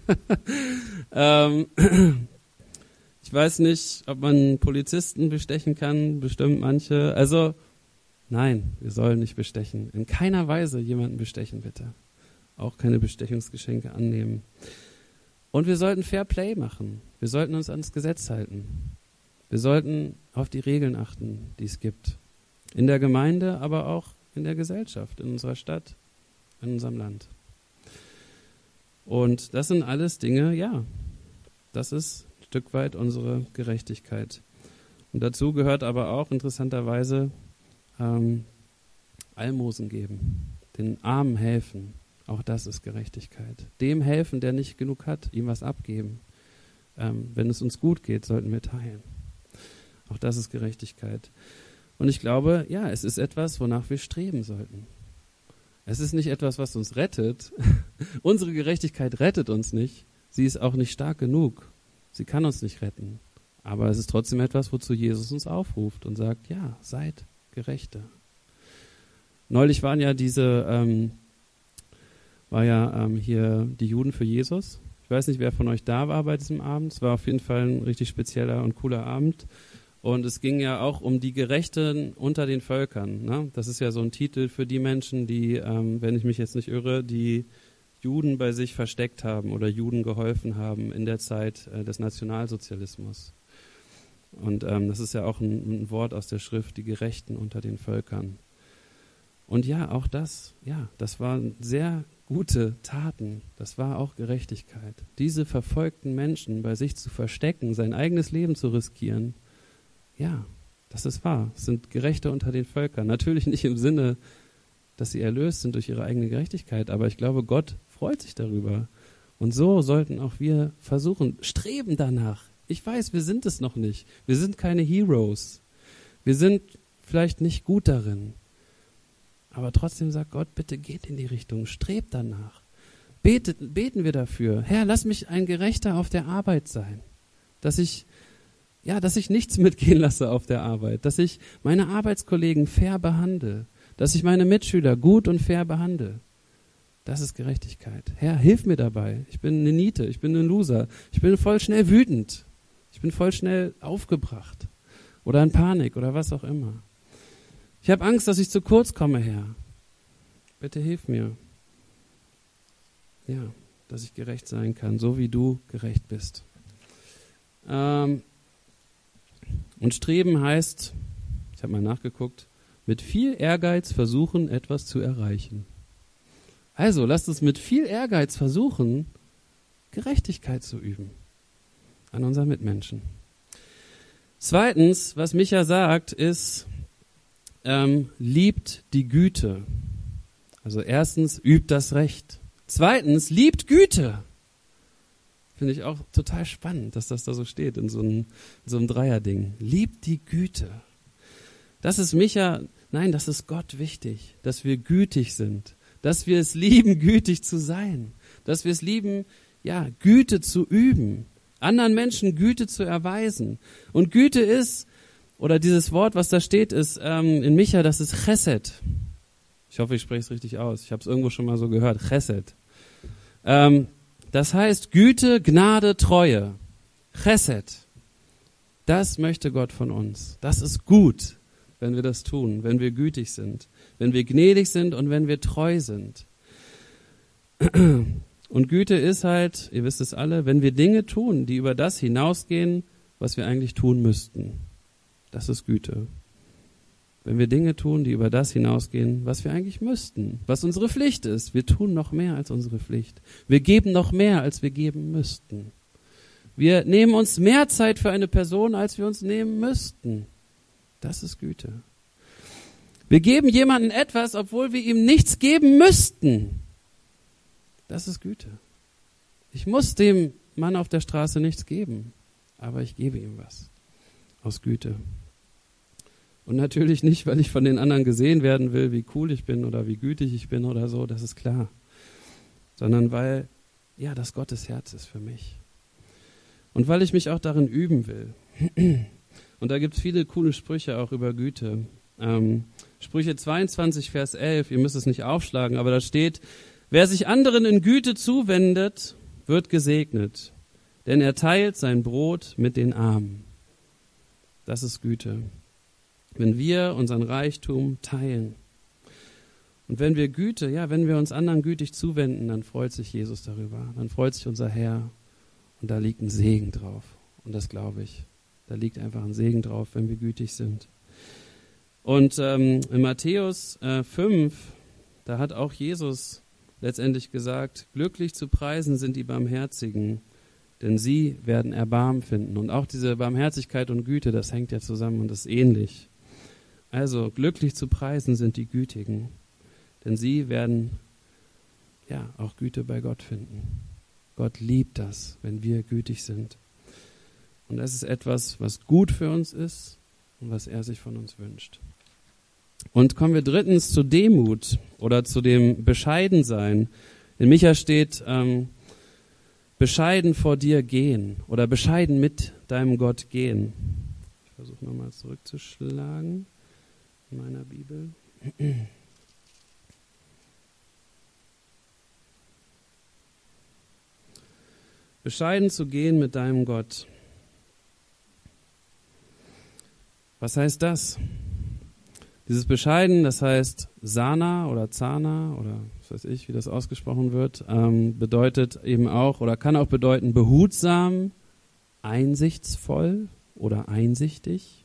A: Ich weiß nicht, ob man Polizisten bestechen kann, bestimmt manche. Also, nein, wir sollen nicht bestechen. In keiner Weise jemanden bestechen, bitte. Auch keine Bestechungsgeschenke annehmen. Und wir sollten Fair Play machen. Wir sollten uns ans Gesetz halten. Wir sollten auf die Regeln achten, die es gibt. In der Gemeinde, aber auch in der Gesellschaft, in unserer Stadt, in unserem Land. Und das sind alles Dinge, ja, das ist Stück weit unsere Gerechtigkeit. Und dazu gehört aber auch interessanterweise Almosen geben, den Armen helfen. Auch das ist Gerechtigkeit. Dem helfen, der nicht genug hat, ihm was abgeben. Wenn es uns gut geht, sollten wir teilen. Auch das ist Gerechtigkeit. Und ich glaube, ja, es ist etwas, wonach wir streben sollten. Es ist nicht etwas, was uns rettet. Unsere Gerechtigkeit rettet uns nicht. Sie ist auch nicht stark genug. Sie kann uns nicht retten. Aber es ist trotzdem etwas, wozu Jesus uns aufruft und sagt, ja, seid Gerechte. Neulich waren ja hier die Juden für Jesus. Ich weiß nicht, wer von euch da war bei diesem Abend. Es war auf jeden Fall ein richtig spezieller und cooler Abend. Und es ging ja auch um die Gerechten unter den Völkern. Ne? Das ist ja so ein Titel für die Menschen, die, wenn ich mich jetzt nicht irre, die Juden bei sich versteckt haben oder Juden geholfen haben in der Zeit des Nationalsozialismus. Und das ist ja auch ein Wort aus der Schrift, die Gerechten unter den Völkern. Und ja, auch das waren sehr gute Taten. Das war auch Gerechtigkeit. Diese verfolgten Menschen bei sich zu verstecken, sein eigenes Leben zu riskieren, ja, das ist wahr. Es sind Gerechte unter den Völkern. Natürlich nicht im Sinne, dass sie erlöst sind durch ihre eigene Gerechtigkeit, aber ich glaube, Gott freut sich darüber. Und so sollten auch wir versuchen, streben danach. Ich weiß, wir sind es noch nicht. Wir sind keine Heroes. Wir sind vielleicht nicht gut darin. Aber trotzdem sagt Gott, bitte geht in die Richtung, strebt danach. Beten wir dafür. Herr, lass mich ein Gerechter auf der Arbeit sein. Dass ich nichts mitgehen lasse auf der Arbeit. Dass ich meine Arbeitskollegen fair behandle. Dass ich meine Mitschüler gut und fair behandle. Das ist Gerechtigkeit. Herr, hilf mir dabei. Ich bin eine Niete, ich bin ein Loser. Ich bin voll schnell wütend. Ich bin voll schnell aufgebracht. Oder in Panik oder was auch immer. Ich habe Angst, dass ich zu kurz komme, Herr. Bitte hilf mir. Ja, dass ich gerecht sein kann, so wie du gerecht bist. Und streben heißt, ich habe mal nachgeguckt, mit viel Ehrgeiz versuchen, etwas zu erreichen. Also, lasst uns mit viel Ehrgeiz versuchen, Gerechtigkeit zu üben an unseren Mitmenschen. Zweitens, was Micha sagt, ist, liebt die Güte. Also erstens, übt das Recht. Zweitens, liebt Güte. Finde ich auch total spannend, dass das da so steht in so einem Dreierding. Liebt die Güte. Das ist Micha, nein, das ist Gott wichtig, dass wir gütig sind, dass wir es lieben, gütig zu sein, dass wir es lieben, ja, Güte zu üben, anderen Menschen Güte zu erweisen. Und Güte ist, oder dieses Wort, was da steht, ist in Micha, das ist Chesed. Ich hoffe, ich spreche es richtig aus. Ich habe es irgendwo schon mal so gehört. Chesed. Das heißt Güte, Gnade, Treue. Chesed. Das möchte Gott von uns. Das ist gut, wenn wir das tun, wenn wir gütig sind, wenn wir gnädig sind und wenn wir treu sind. Und Güte ist halt, ihr wisst es alle, wenn wir Dinge tun, die über das hinausgehen, was wir eigentlich tun müssten. Das ist Güte. Wenn wir Dinge tun, die über das hinausgehen, was wir eigentlich müssten, was unsere Pflicht ist. Wir tun noch mehr als unsere Pflicht. Wir geben noch mehr, als wir geben müssten. Wir nehmen uns mehr Zeit für eine Person, als wir uns nehmen müssten. Das ist Güte. Wir geben jemandem etwas, obwohl wir ihm nichts geben müssten. Das ist Güte. Ich muss dem Mann auf der Straße nichts geben, aber ich gebe ihm was. Aus Güte. Und natürlich nicht, weil ich von den anderen gesehen werden will, wie cool ich bin oder wie gütig ich bin oder so, das ist klar. Sondern weil, ja, das Gottes Herz ist für mich. Und weil ich mich auch darin üben will. Und da gibt es viele coole Sprüche auch über Güte. Sprüche 22, Vers 11, ihr müsst es nicht aufschlagen, aber da steht, wer sich anderen in Güte zuwendet, wird gesegnet, denn er teilt sein Brot mit den Armen. Das ist Güte. Wenn wir unseren Reichtum teilen. Und wenn wir Güte, ja, wenn wir uns anderen gütig zuwenden, dann freut sich Jesus darüber. Dann freut sich unser Herr. Und da liegt ein Segen drauf. Und das glaube ich. Da liegt einfach ein Segen drauf, wenn wir gütig sind. Und in Matthäus 5, da hat auch Jesus letztendlich gesagt, glücklich zu preisen sind die Barmherzigen, denn sie werden Erbarmen finden. Und auch diese Barmherzigkeit und Güte, das hängt ja zusammen und ist ähnlich. Also glücklich zu preisen sind die Gütigen, denn sie werden ja auch Güte bei Gott finden. Gott liebt das, wenn wir gütig sind. Und das ist etwas, was gut für uns ist und was er sich von uns wünscht. Und kommen wir drittens zur Demut oder zu dem Bescheidensein. In Micha steht, bescheiden vor dir gehen oder bescheiden mit deinem Gott gehen. Ich versuche nochmal zurückzuschlagen in meiner Bibel. Bescheiden zu gehen mit deinem Gott. Was heißt das? Dieses Bescheiden, das heißt Sana oder Zana oder was weiß ich, wie das ausgesprochen wird, bedeutet eben auch oder kann auch bedeuten behutsam, einsichtsvoll oder einsichtig.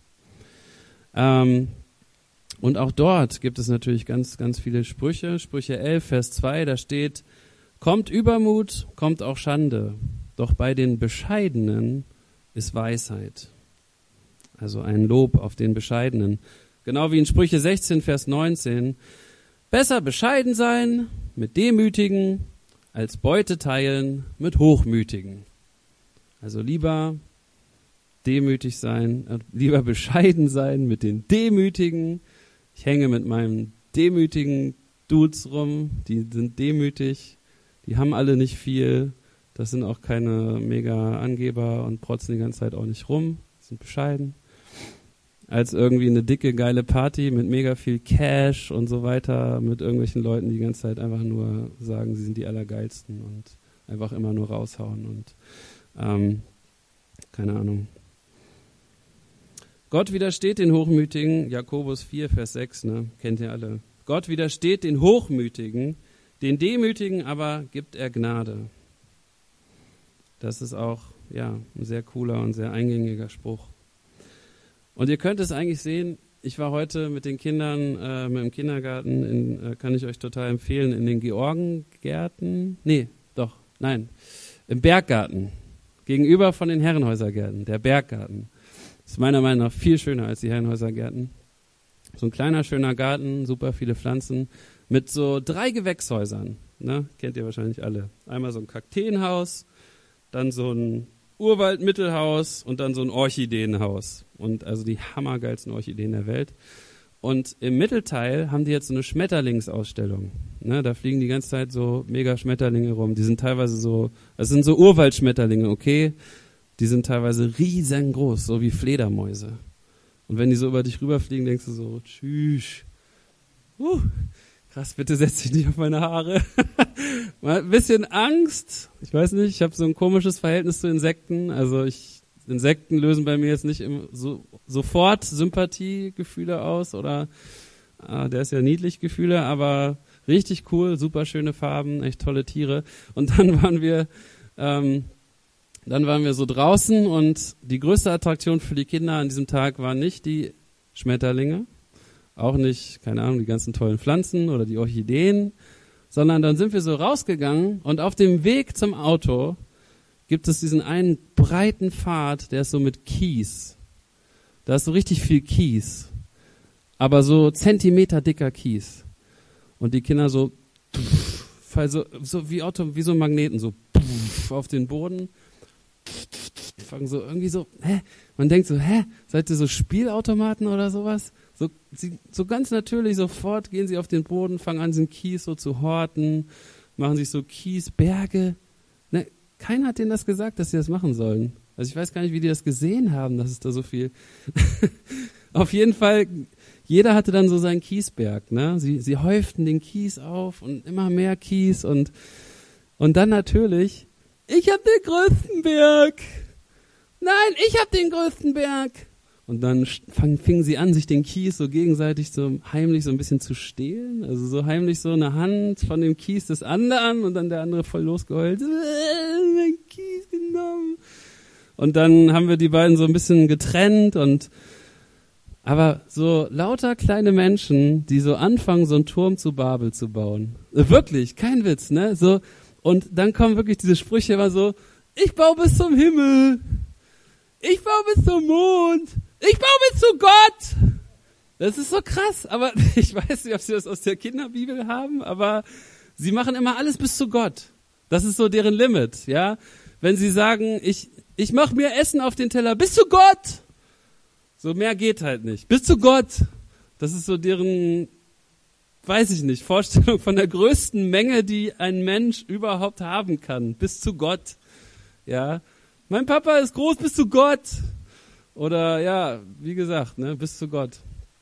A: Und auch dort gibt es natürlich ganz, ganz viele Sprüche. Sprüche 11, Vers 2, da steht, kommt Übermut, kommt auch Schande, doch bei den Bescheidenen ist Weisheit. Also ein Lob auf den Bescheidenen. Genau wie in Sprüche 16, Vers 19. Besser bescheiden sein mit Demütigen, als Beute teilen mit Hochmütigen. Also lieber demütig sein, lieber bescheiden sein mit den Demütigen. Ich hänge mit meinen demütigen Dudes rum, die sind demütig, die haben alle nicht viel, das sind auch keine mega Angeber und protzen die ganze Zeit auch nicht rum, sind bescheiden. Als irgendwie eine dicke, geile Party mit mega viel Cash und so weiter, mit irgendwelchen Leuten, die ganze Zeit einfach nur sagen, sie sind die Allergeilsten und einfach immer nur raushauen und keine Ahnung. Gott widersteht den Hochmütigen, Jakobus 4, Vers 6, ne? Kennt ihr alle. Gott widersteht den Hochmütigen, den Demütigen aber gibt er Gnade. Das ist auch ja, ein sehr cooler und sehr eingängiger Spruch. Und ihr könnt es eigentlich sehen, ich war heute mit den Kindern im Kindergarten, kann ich euch total empfehlen, in den Georgengärten, im Berggarten, gegenüber von den Herrenhäusergärten, der Berggarten. Ist meiner Meinung nach viel schöner als die Herrenhäusergärten. So ein kleiner, schöner Garten, super viele Pflanzen, mit so 3 Gewächshäusern. Ne? Kennt ihr wahrscheinlich alle. Einmal so ein Kakteenhaus, dann so ein Urwaldmittelhaus und dann so ein Orchideenhaus. Und also die hammergeilsten Orchideen der Welt. Und im Mittelteil haben die jetzt so eine Schmetterlingsausstellung. Ne? Da fliegen die ganze Zeit so mega Schmetterlinge rum. Die sind teilweise so, das sind so Urwaldschmetterlinge, okay? Die sind teilweise riesengroß, so wie Fledermäuse. Und wenn die so über dich rüberfliegen, denkst du so, tschüss. Krass, bitte setz dich nicht auf meine Haare. Mal ein bisschen Angst. Ich weiß nicht, ich habe so ein komisches Verhältnis zu Insekten. Also Insekten lösen bei mir jetzt nicht sofort Sympathiegefühle aus oder der ist ja niedlich Gefühle, aber richtig cool, super schöne Farben, echt tolle Tiere. Und dann waren wir so draußen und die größte Attraktion für die Kinder an diesem Tag waren nicht die Schmetterlinge, auch nicht, keine Ahnung, die ganzen tollen Pflanzen oder die Orchideen, sondern dann sind wir so rausgegangen und auf dem Weg zum Auto gibt es diesen einen breiten Pfad, der ist so mit Kies. Da ist so richtig viel Kies, aber so Zentimeter dicker Kies. Und die Kinder so wie so Magneten, so auf den Boden, fangen so irgendwie so, man denkt so, seid ihr so Spielautomaten oder sowas? So ganz natürlich sofort gehen sie auf den Boden, fangen an, diesen Kies so zu horten, machen sich so Kiesberge. Ne, keiner hat denen das gesagt, dass sie das machen sollen. Also ich weiß gar nicht, wie die das gesehen haben, dass es da so viel. Auf jeden Fall, jeder hatte dann so seinen Kiesberg. Ne? Sie häuften den Kies auf und immer mehr Kies und dann natürlich, ich habe den größten Berg. Nein, ich habe den größten Berg. Und dann fingen sie an, sich den Kies so gegenseitig so heimlich so ein bisschen zu stehlen. Also so heimlich so eine Hand von dem Kies des anderen und dann der andere voll losgeheult. Mein Kies genommen. Und dann haben wir die beiden so ein bisschen getrennt aber so lauter kleine Menschen, die so anfangen, so einen Turm zu Babel zu bauen. Wirklich, kein Witz, ne? So, und dann kommen wirklich diese Sprüche immer so, ich baue bis zum Himmel. Ich baue bis zum Mond. Ich baue bis zu Gott. Das ist so krass, aber ich weiß nicht, ob sie das aus der Kinderbibel haben, aber sie machen immer alles bis zu Gott. Das ist so deren Limit, ja? Wenn sie sagen, ich mache mir Essen auf den Teller bis zu Gott. So mehr geht halt nicht. Bis zu Gott. Das ist so deren, weiß ich nicht, Vorstellung von der größten Menge, die ein Mensch überhaupt haben kann. Bis zu Gott. Ja. Mein Papa ist groß bis zu Gott. Oder ja, wie gesagt, ne, bis zu Gott.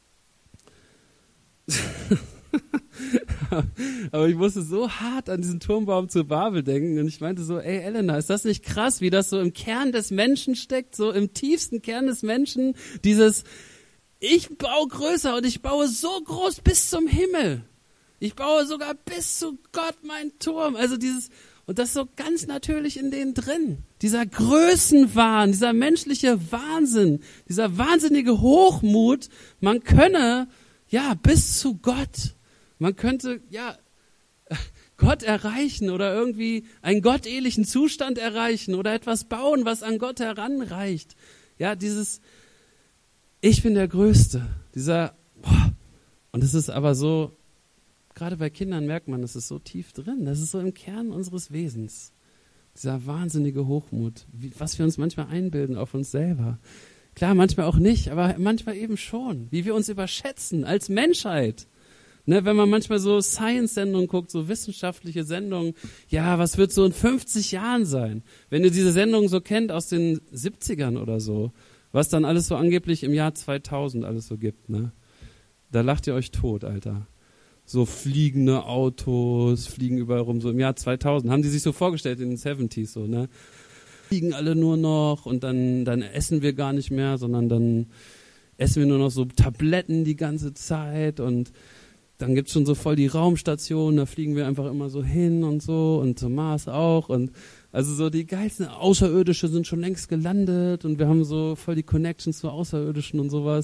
A: Aber ich musste so hart an diesen Turmbaum zu Babel denken und ich meinte so, ey Elena, ist das nicht krass, wie das so im Kern des Menschen steckt, so im tiefsten Kern des Menschen, dieses, ich baue größer und ich baue so groß bis zum Himmel. Ich baue sogar bis zu Gott meinen Turm. Also und das ist so ganz natürlich in denen drin. Dieser Größenwahn, dieser menschliche Wahnsinn, dieser wahnsinnige Hochmut, man könne, ja, bis zu Gott. Man könnte, ja, Gott erreichen oder irgendwie einen gottähnlichen Zustand erreichen oder etwas bauen, was an Gott heranreicht. Ja, ich bin der Größte. Und es ist aber so, gerade bei Kindern merkt man, das ist so tief drin. Das ist so im Kern unseres Wesens. Dieser wahnsinnige Hochmut, was wir uns manchmal einbilden auf uns selber. Klar, manchmal auch nicht, aber manchmal eben schon. Wie wir uns überschätzen als Menschheit. Ne, wenn man manchmal so Science-Sendungen guckt, so wissenschaftliche Sendungen, ja, was wird so in 50 Jahren sein? Wenn ihr diese Sendungen so kennt aus den 70ern oder so, was dann alles so angeblich im Jahr 2000 alles so gibt, ne? Da lacht ihr euch tot, Alter. So fliegende Autos, fliegen überall rum, so im Jahr 2000. Haben die sich so vorgestellt in den 70s, so, ne? Fliegen alle nur noch und dann essen wir gar nicht mehr, sondern dann essen wir nur noch so Tabletten die ganze Zeit und dann gibt's schon so voll die Raumstation, da fliegen wir einfach immer so hin und zum Mars auch und also so die geilsten Außerirdische sind schon längst gelandet und wir haben so voll die Connections zu Außerirdischen und sowas.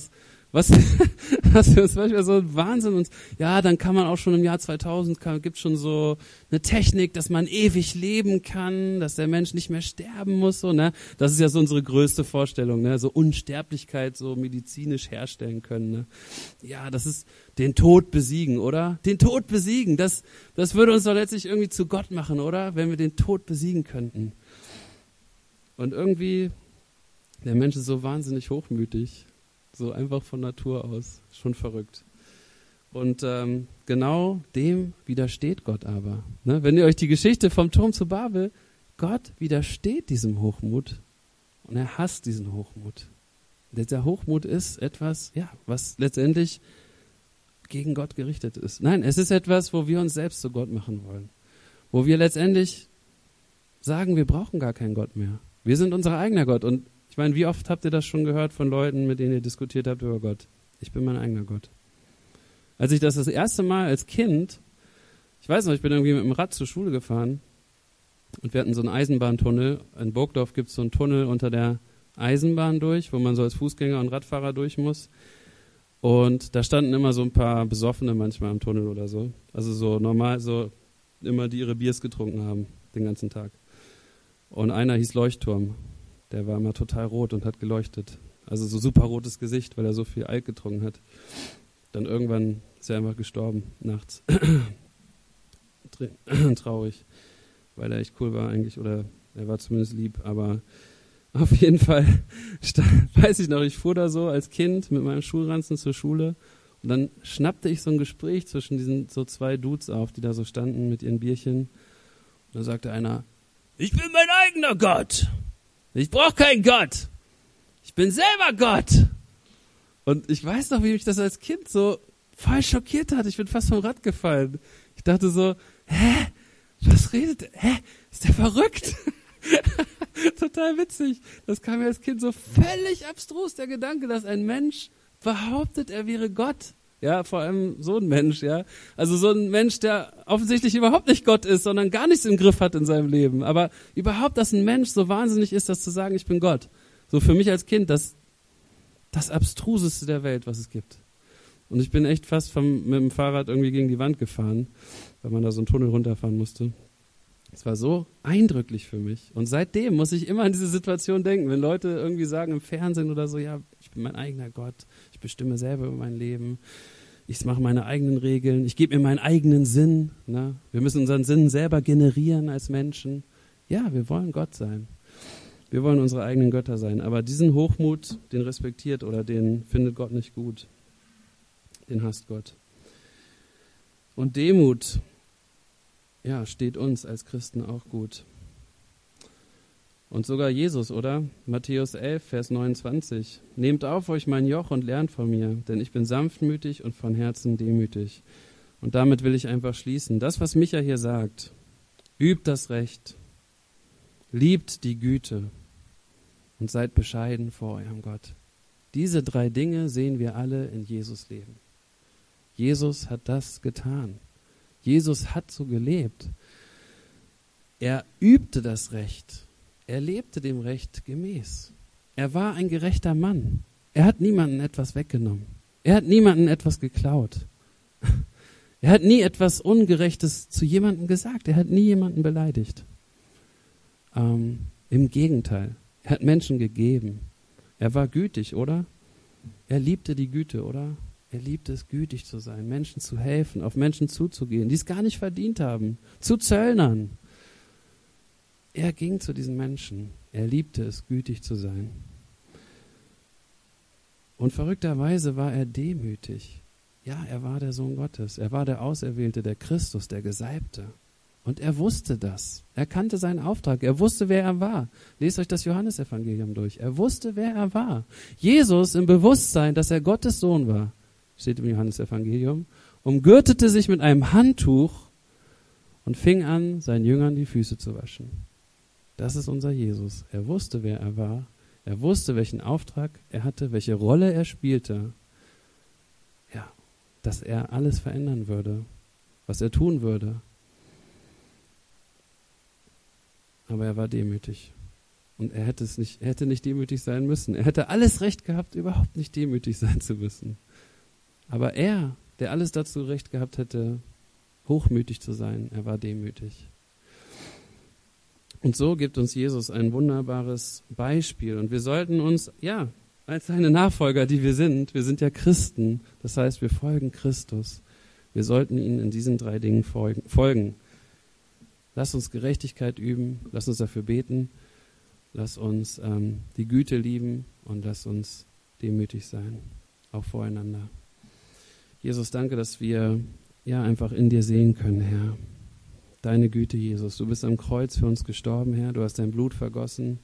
A: Was für uns manchmal so ein Wahnsinn und ja, dann kann man auch schon im Jahr 2000 gibt's schon so eine Technik, dass man ewig leben kann, dass der Mensch nicht mehr sterben muss, so, ne? Das ist ja so unsere größte Vorstellung, ne? So Unsterblichkeit so medizinisch herstellen können, ne? Ja, das ist den Tod besiegen, oder? Den Tod besiegen, das würde uns doch letztlich irgendwie zu Gott machen, oder? Wenn wir den Tod besiegen könnten. Und irgendwie, der Mensch ist so wahnsinnig hochmütig. So einfach von Natur aus. Schon verrückt. Und genau dem widersteht Gott aber. Ne? Wenn ihr euch die Geschichte vom Turm zu Babel, Gott widersteht diesem Hochmut und er hasst diesen Hochmut. Der Hochmut ist etwas, ja, was letztendlich gegen Gott gerichtet ist. Nein, es ist etwas, wo wir uns selbst zu Gott machen wollen. Wo wir letztendlich sagen, wir brauchen gar keinen Gott mehr. Wir sind unser eigener Gott. Und ich meine, wie oft habt ihr das schon gehört von Leuten, mit denen ihr diskutiert habt über Gott? Ich bin mein eigener Gott. Als ich das erste Mal als Kind, ich weiß noch, ich bin irgendwie mit dem Rad zur Schule gefahren und wir hatten so einen Eisenbahntunnel. In Burgdorf gibt es so einen Tunnel unter der Eisenbahn durch, wo man so als Fußgänger und Radfahrer durch muss. Und da standen immer so ein paar Besoffene manchmal im Tunnel oder so. Also so normal, so immer, die ihre Biers getrunken haben, den ganzen Tag. Und einer hieß Leuchtturm. Der war immer total rot und hat geleuchtet. Also so super rotes Gesicht, weil er so viel Alk getrunken hat. Dann irgendwann ist er einfach gestorben, nachts. Traurig, weil er echt cool war eigentlich. Oder er war zumindest lieb. Aber auf jeden Fall, weiß ich noch, ich fuhr da so als Kind mit meinem Schulranzen zur Schule. Und dann schnappte ich so ein Gespräch zwischen diesen so zwei Dudes auf, die da so standen mit ihren Bierchen. Und dann sagte einer, ich bin mein eigener Gott. Ich brauche keinen Gott. Ich bin selber Gott. Und ich weiß noch, wie mich das als Kind so voll schockiert hat. Ich bin fast vom Rad gefallen. Ich dachte so, was redet der? Ist der verrückt? Total witzig. Das kam mir als Kind so völlig abstrus, der Gedanke, dass ein Mensch behauptet, er wäre Gott. Ja, vor allem so ein Mensch, ja. Also so ein Mensch, der offensichtlich überhaupt nicht Gott ist, sondern gar nichts im Griff hat in seinem Leben. Aber überhaupt, dass ein Mensch so wahnsinnig ist, das zu sagen, ich bin Gott. So für mich als Kind das Abstruseste der Welt, was es gibt. Und ich bin echt fast mit dem Fahrrad irgendwie gegen die Wand gefahren, weil man da so einen Tunnel runterfahren musste. Es war so eindrücklich für mich. Und seitdem muss ich immer an diese Situation denken, wenn Leute irgendwie sagen im Fernsehen oder so, ja, ich bin mein eigener Gott, ich bestimme selber über mein Leben, ich mache meine eigenen Regeln, ich gebe mir meinen eigenen Sinn. Ne? Wir müssen unseren Sinn selber generieren als Menschen. Ja, wir wollen Gott sein. Wir wollen unsere eigenen Götter sein. Aber diesen Hochmut, den respektiert oder den findet Gott nicht gut. Den hasst Gott. Und Demut, ja, steht uns als Christen auch gut. Und sogar Jesus, oder? Matthäus 11, Vers 29. Nehmt auf euch mein Joch und lernt von mir, denn ich bin sanftmütig und von Herzen demütig. Und damit will ich einfach schließen. Das, was Micha hier sagt, übt das Recht, liebt die Güte und seid bescheiden vor eurem Gott. Diese 3 Dinge sehen wir alle in Jesus Leben. Jesus hat das getan. Jesus hat so gelebt. Er übte das Recht. Er lebte dem Recht gemäß. Er war ein gerechter Mann. Er hat niemandem etwas weggenommen. Er hat niemandem etwas geklaut. Er hat nie etwas Ungerechtes zu jemandem gesagt. Er hat nie jemanden beleidigt. Im Gegenteil. Er hat Menschen gegeben. Er war gütig, oder? Er liebte die Güte, oder? Er liebt es, gütig zu sein, Menschen zu helfen, auf Menschen zuzugehen, die es gar nicht verdient haben, zu Zöllnern. Er ging zu diesen Menschen. Er liebte es, gütig zu sein. Und verrückterweise war er demütig. Ja, er war der Sohn Gottes. Er war der Auserwählte, der Christus, der Gesalbte. Und er wusste das. Er kannte seinen Auftrag. Er wusste, wer er war. Lest euch das Johannesevangelium durch. Er wusste, wer er war. Jesus im Bewusstsein, dass er Gottes Sohn war, steht im Johannesevangelium, umgürtete sich mit einem Handtuch und fing an, seinen Jüngern die Füße zu waschen. Das ist unser Jesus. Er wusste, wer er war. Er wusste, welchen Auftrag er hatte, welche Rolle er spielte. Ja, dass er alles verändern würde, was er tun würde. Aber er war demütig. Und er hätte nicht demütig sein müssen. Er hätte alles Recht gehabt, überhaupt nicht demütig sein zu müssen. Aber er, der alles dazu Recht gehabt hätte, hochmütig zu sein, er war demütig. Und so gibt uns Jesus ein wunderbares Beispiel. Und wir sollten uns, als seine Nachfolger, die wir sind ja Christen, das heißt, wir folgen Christus. Wir sollten ihnen in diesen 3 Dingen folgen. Lass uns Gerechtigkeit üben, lass uns dafür beten, lass uns die Güte lieben und lass uns demütig sein, auch voreinander. Jesus, danke, dass wir einfach in dir sehen können, Herr. Deine Güte, Jesus. Du bist am Kreuz für uns gestorben, Herr. Du hast dein Blut vergossen.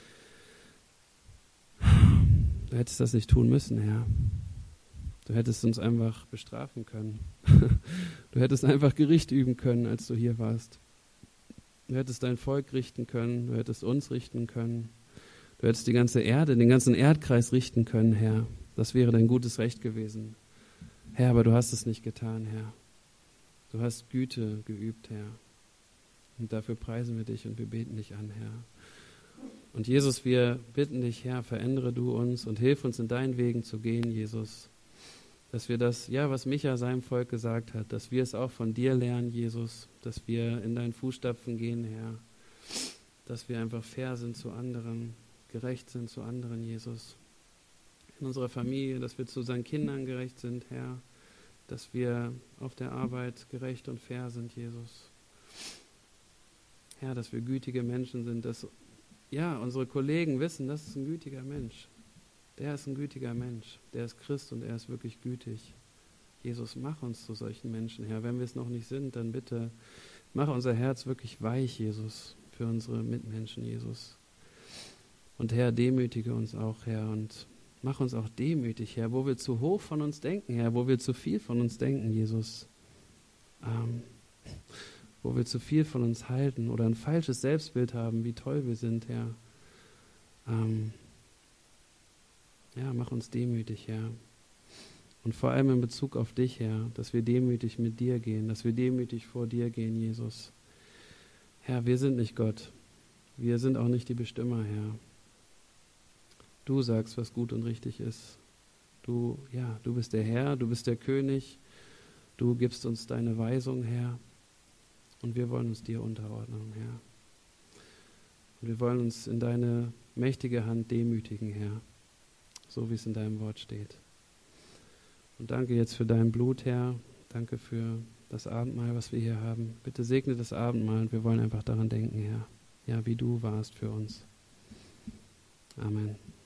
A: Du hättest das nicht tun müssen, Herr. Du hättest uns einfach bestrafen können. Du hättest einfach Gericht üben können, als du hier warst. Du hättest dein Volk richten können. Du hättest uns richten können. Du hättest die ganze Erde, den ganzen Erdkreis richten können, Herr. Das wäre dein gutes Recht gewesen. Herr, aber du hast es nicht getan, Herr. Du hast Güte geübt, Herr. Und dafür preisen wir dich und wir beten dich an, Herr. Und Jesus, wir bitten dich, Herr, verändere du uns und hilf uns in deinen Wegen zu gehen, Jesus. Dass wir das, was Micha seinem Volk gesagt hat, dass wir es auch von dir lernen, Jesus. Dass wir in deinen Fußstapfen gehen, Herr. Dass wir einfach fair sind zu anderen, gerecht sind zu anderen, Jesus. In unserer Familie, dass wir zu seinen Kindern gerecht sind, Herr. Dass wir auf der Arbeit gerecht und fair sind, Jesus. Herr, dass wir gütige Menschen sind, dass unsere Kollegen wissen, das ist ein gütiger Mensch. Der ist ein gütiger Mensch. Der ist Christ und er ist wirklich gütig. Jesus, mach uns zu solchen Menschen, Herr. Wenn wir es noch nicht sind, dann bitte mach unser Herz wirklich weich, Jesus, für unsere Mitmenschen, Jesus. Und Herr, demütige uns auch, Herr, und mach uns auch demütig, Herr, wo wir zu hoch von uns denken, Herr, wo wir zu viel von uns denken, Jesus. Wo wir zu viel von uns halten oder ein falsches Selbstbild haben, wie toll wir sind, Herr. Mach uns demütig, Herr. Und vor allem in Bezug auf dich, Herr, dass wir demütig mit dir gehen, dass wir demütig vor dir gehen, Jesus. Herr, wir sind nicht Gott. Wir sind auch nicht die Bestimmer, Herr. Du sagst, was gut und richtig ist. Du bist der Herr, du bist der König. Du gibst uns deine Weisung, Herr. Und wir wollen uns dir unterordnen, Herr. Und wir wollen uns in deine mächtige Hand demütigen, Herr. So wie es in deinem Wort steht. Und danke jetzt für dein Blut, Herr. Danke für das Abendmahl, was wir hier haben. Bitte segne das Abendmahl und wir wollen einfach daran denken, Herr. Ja, wie du warst für uns. Amen.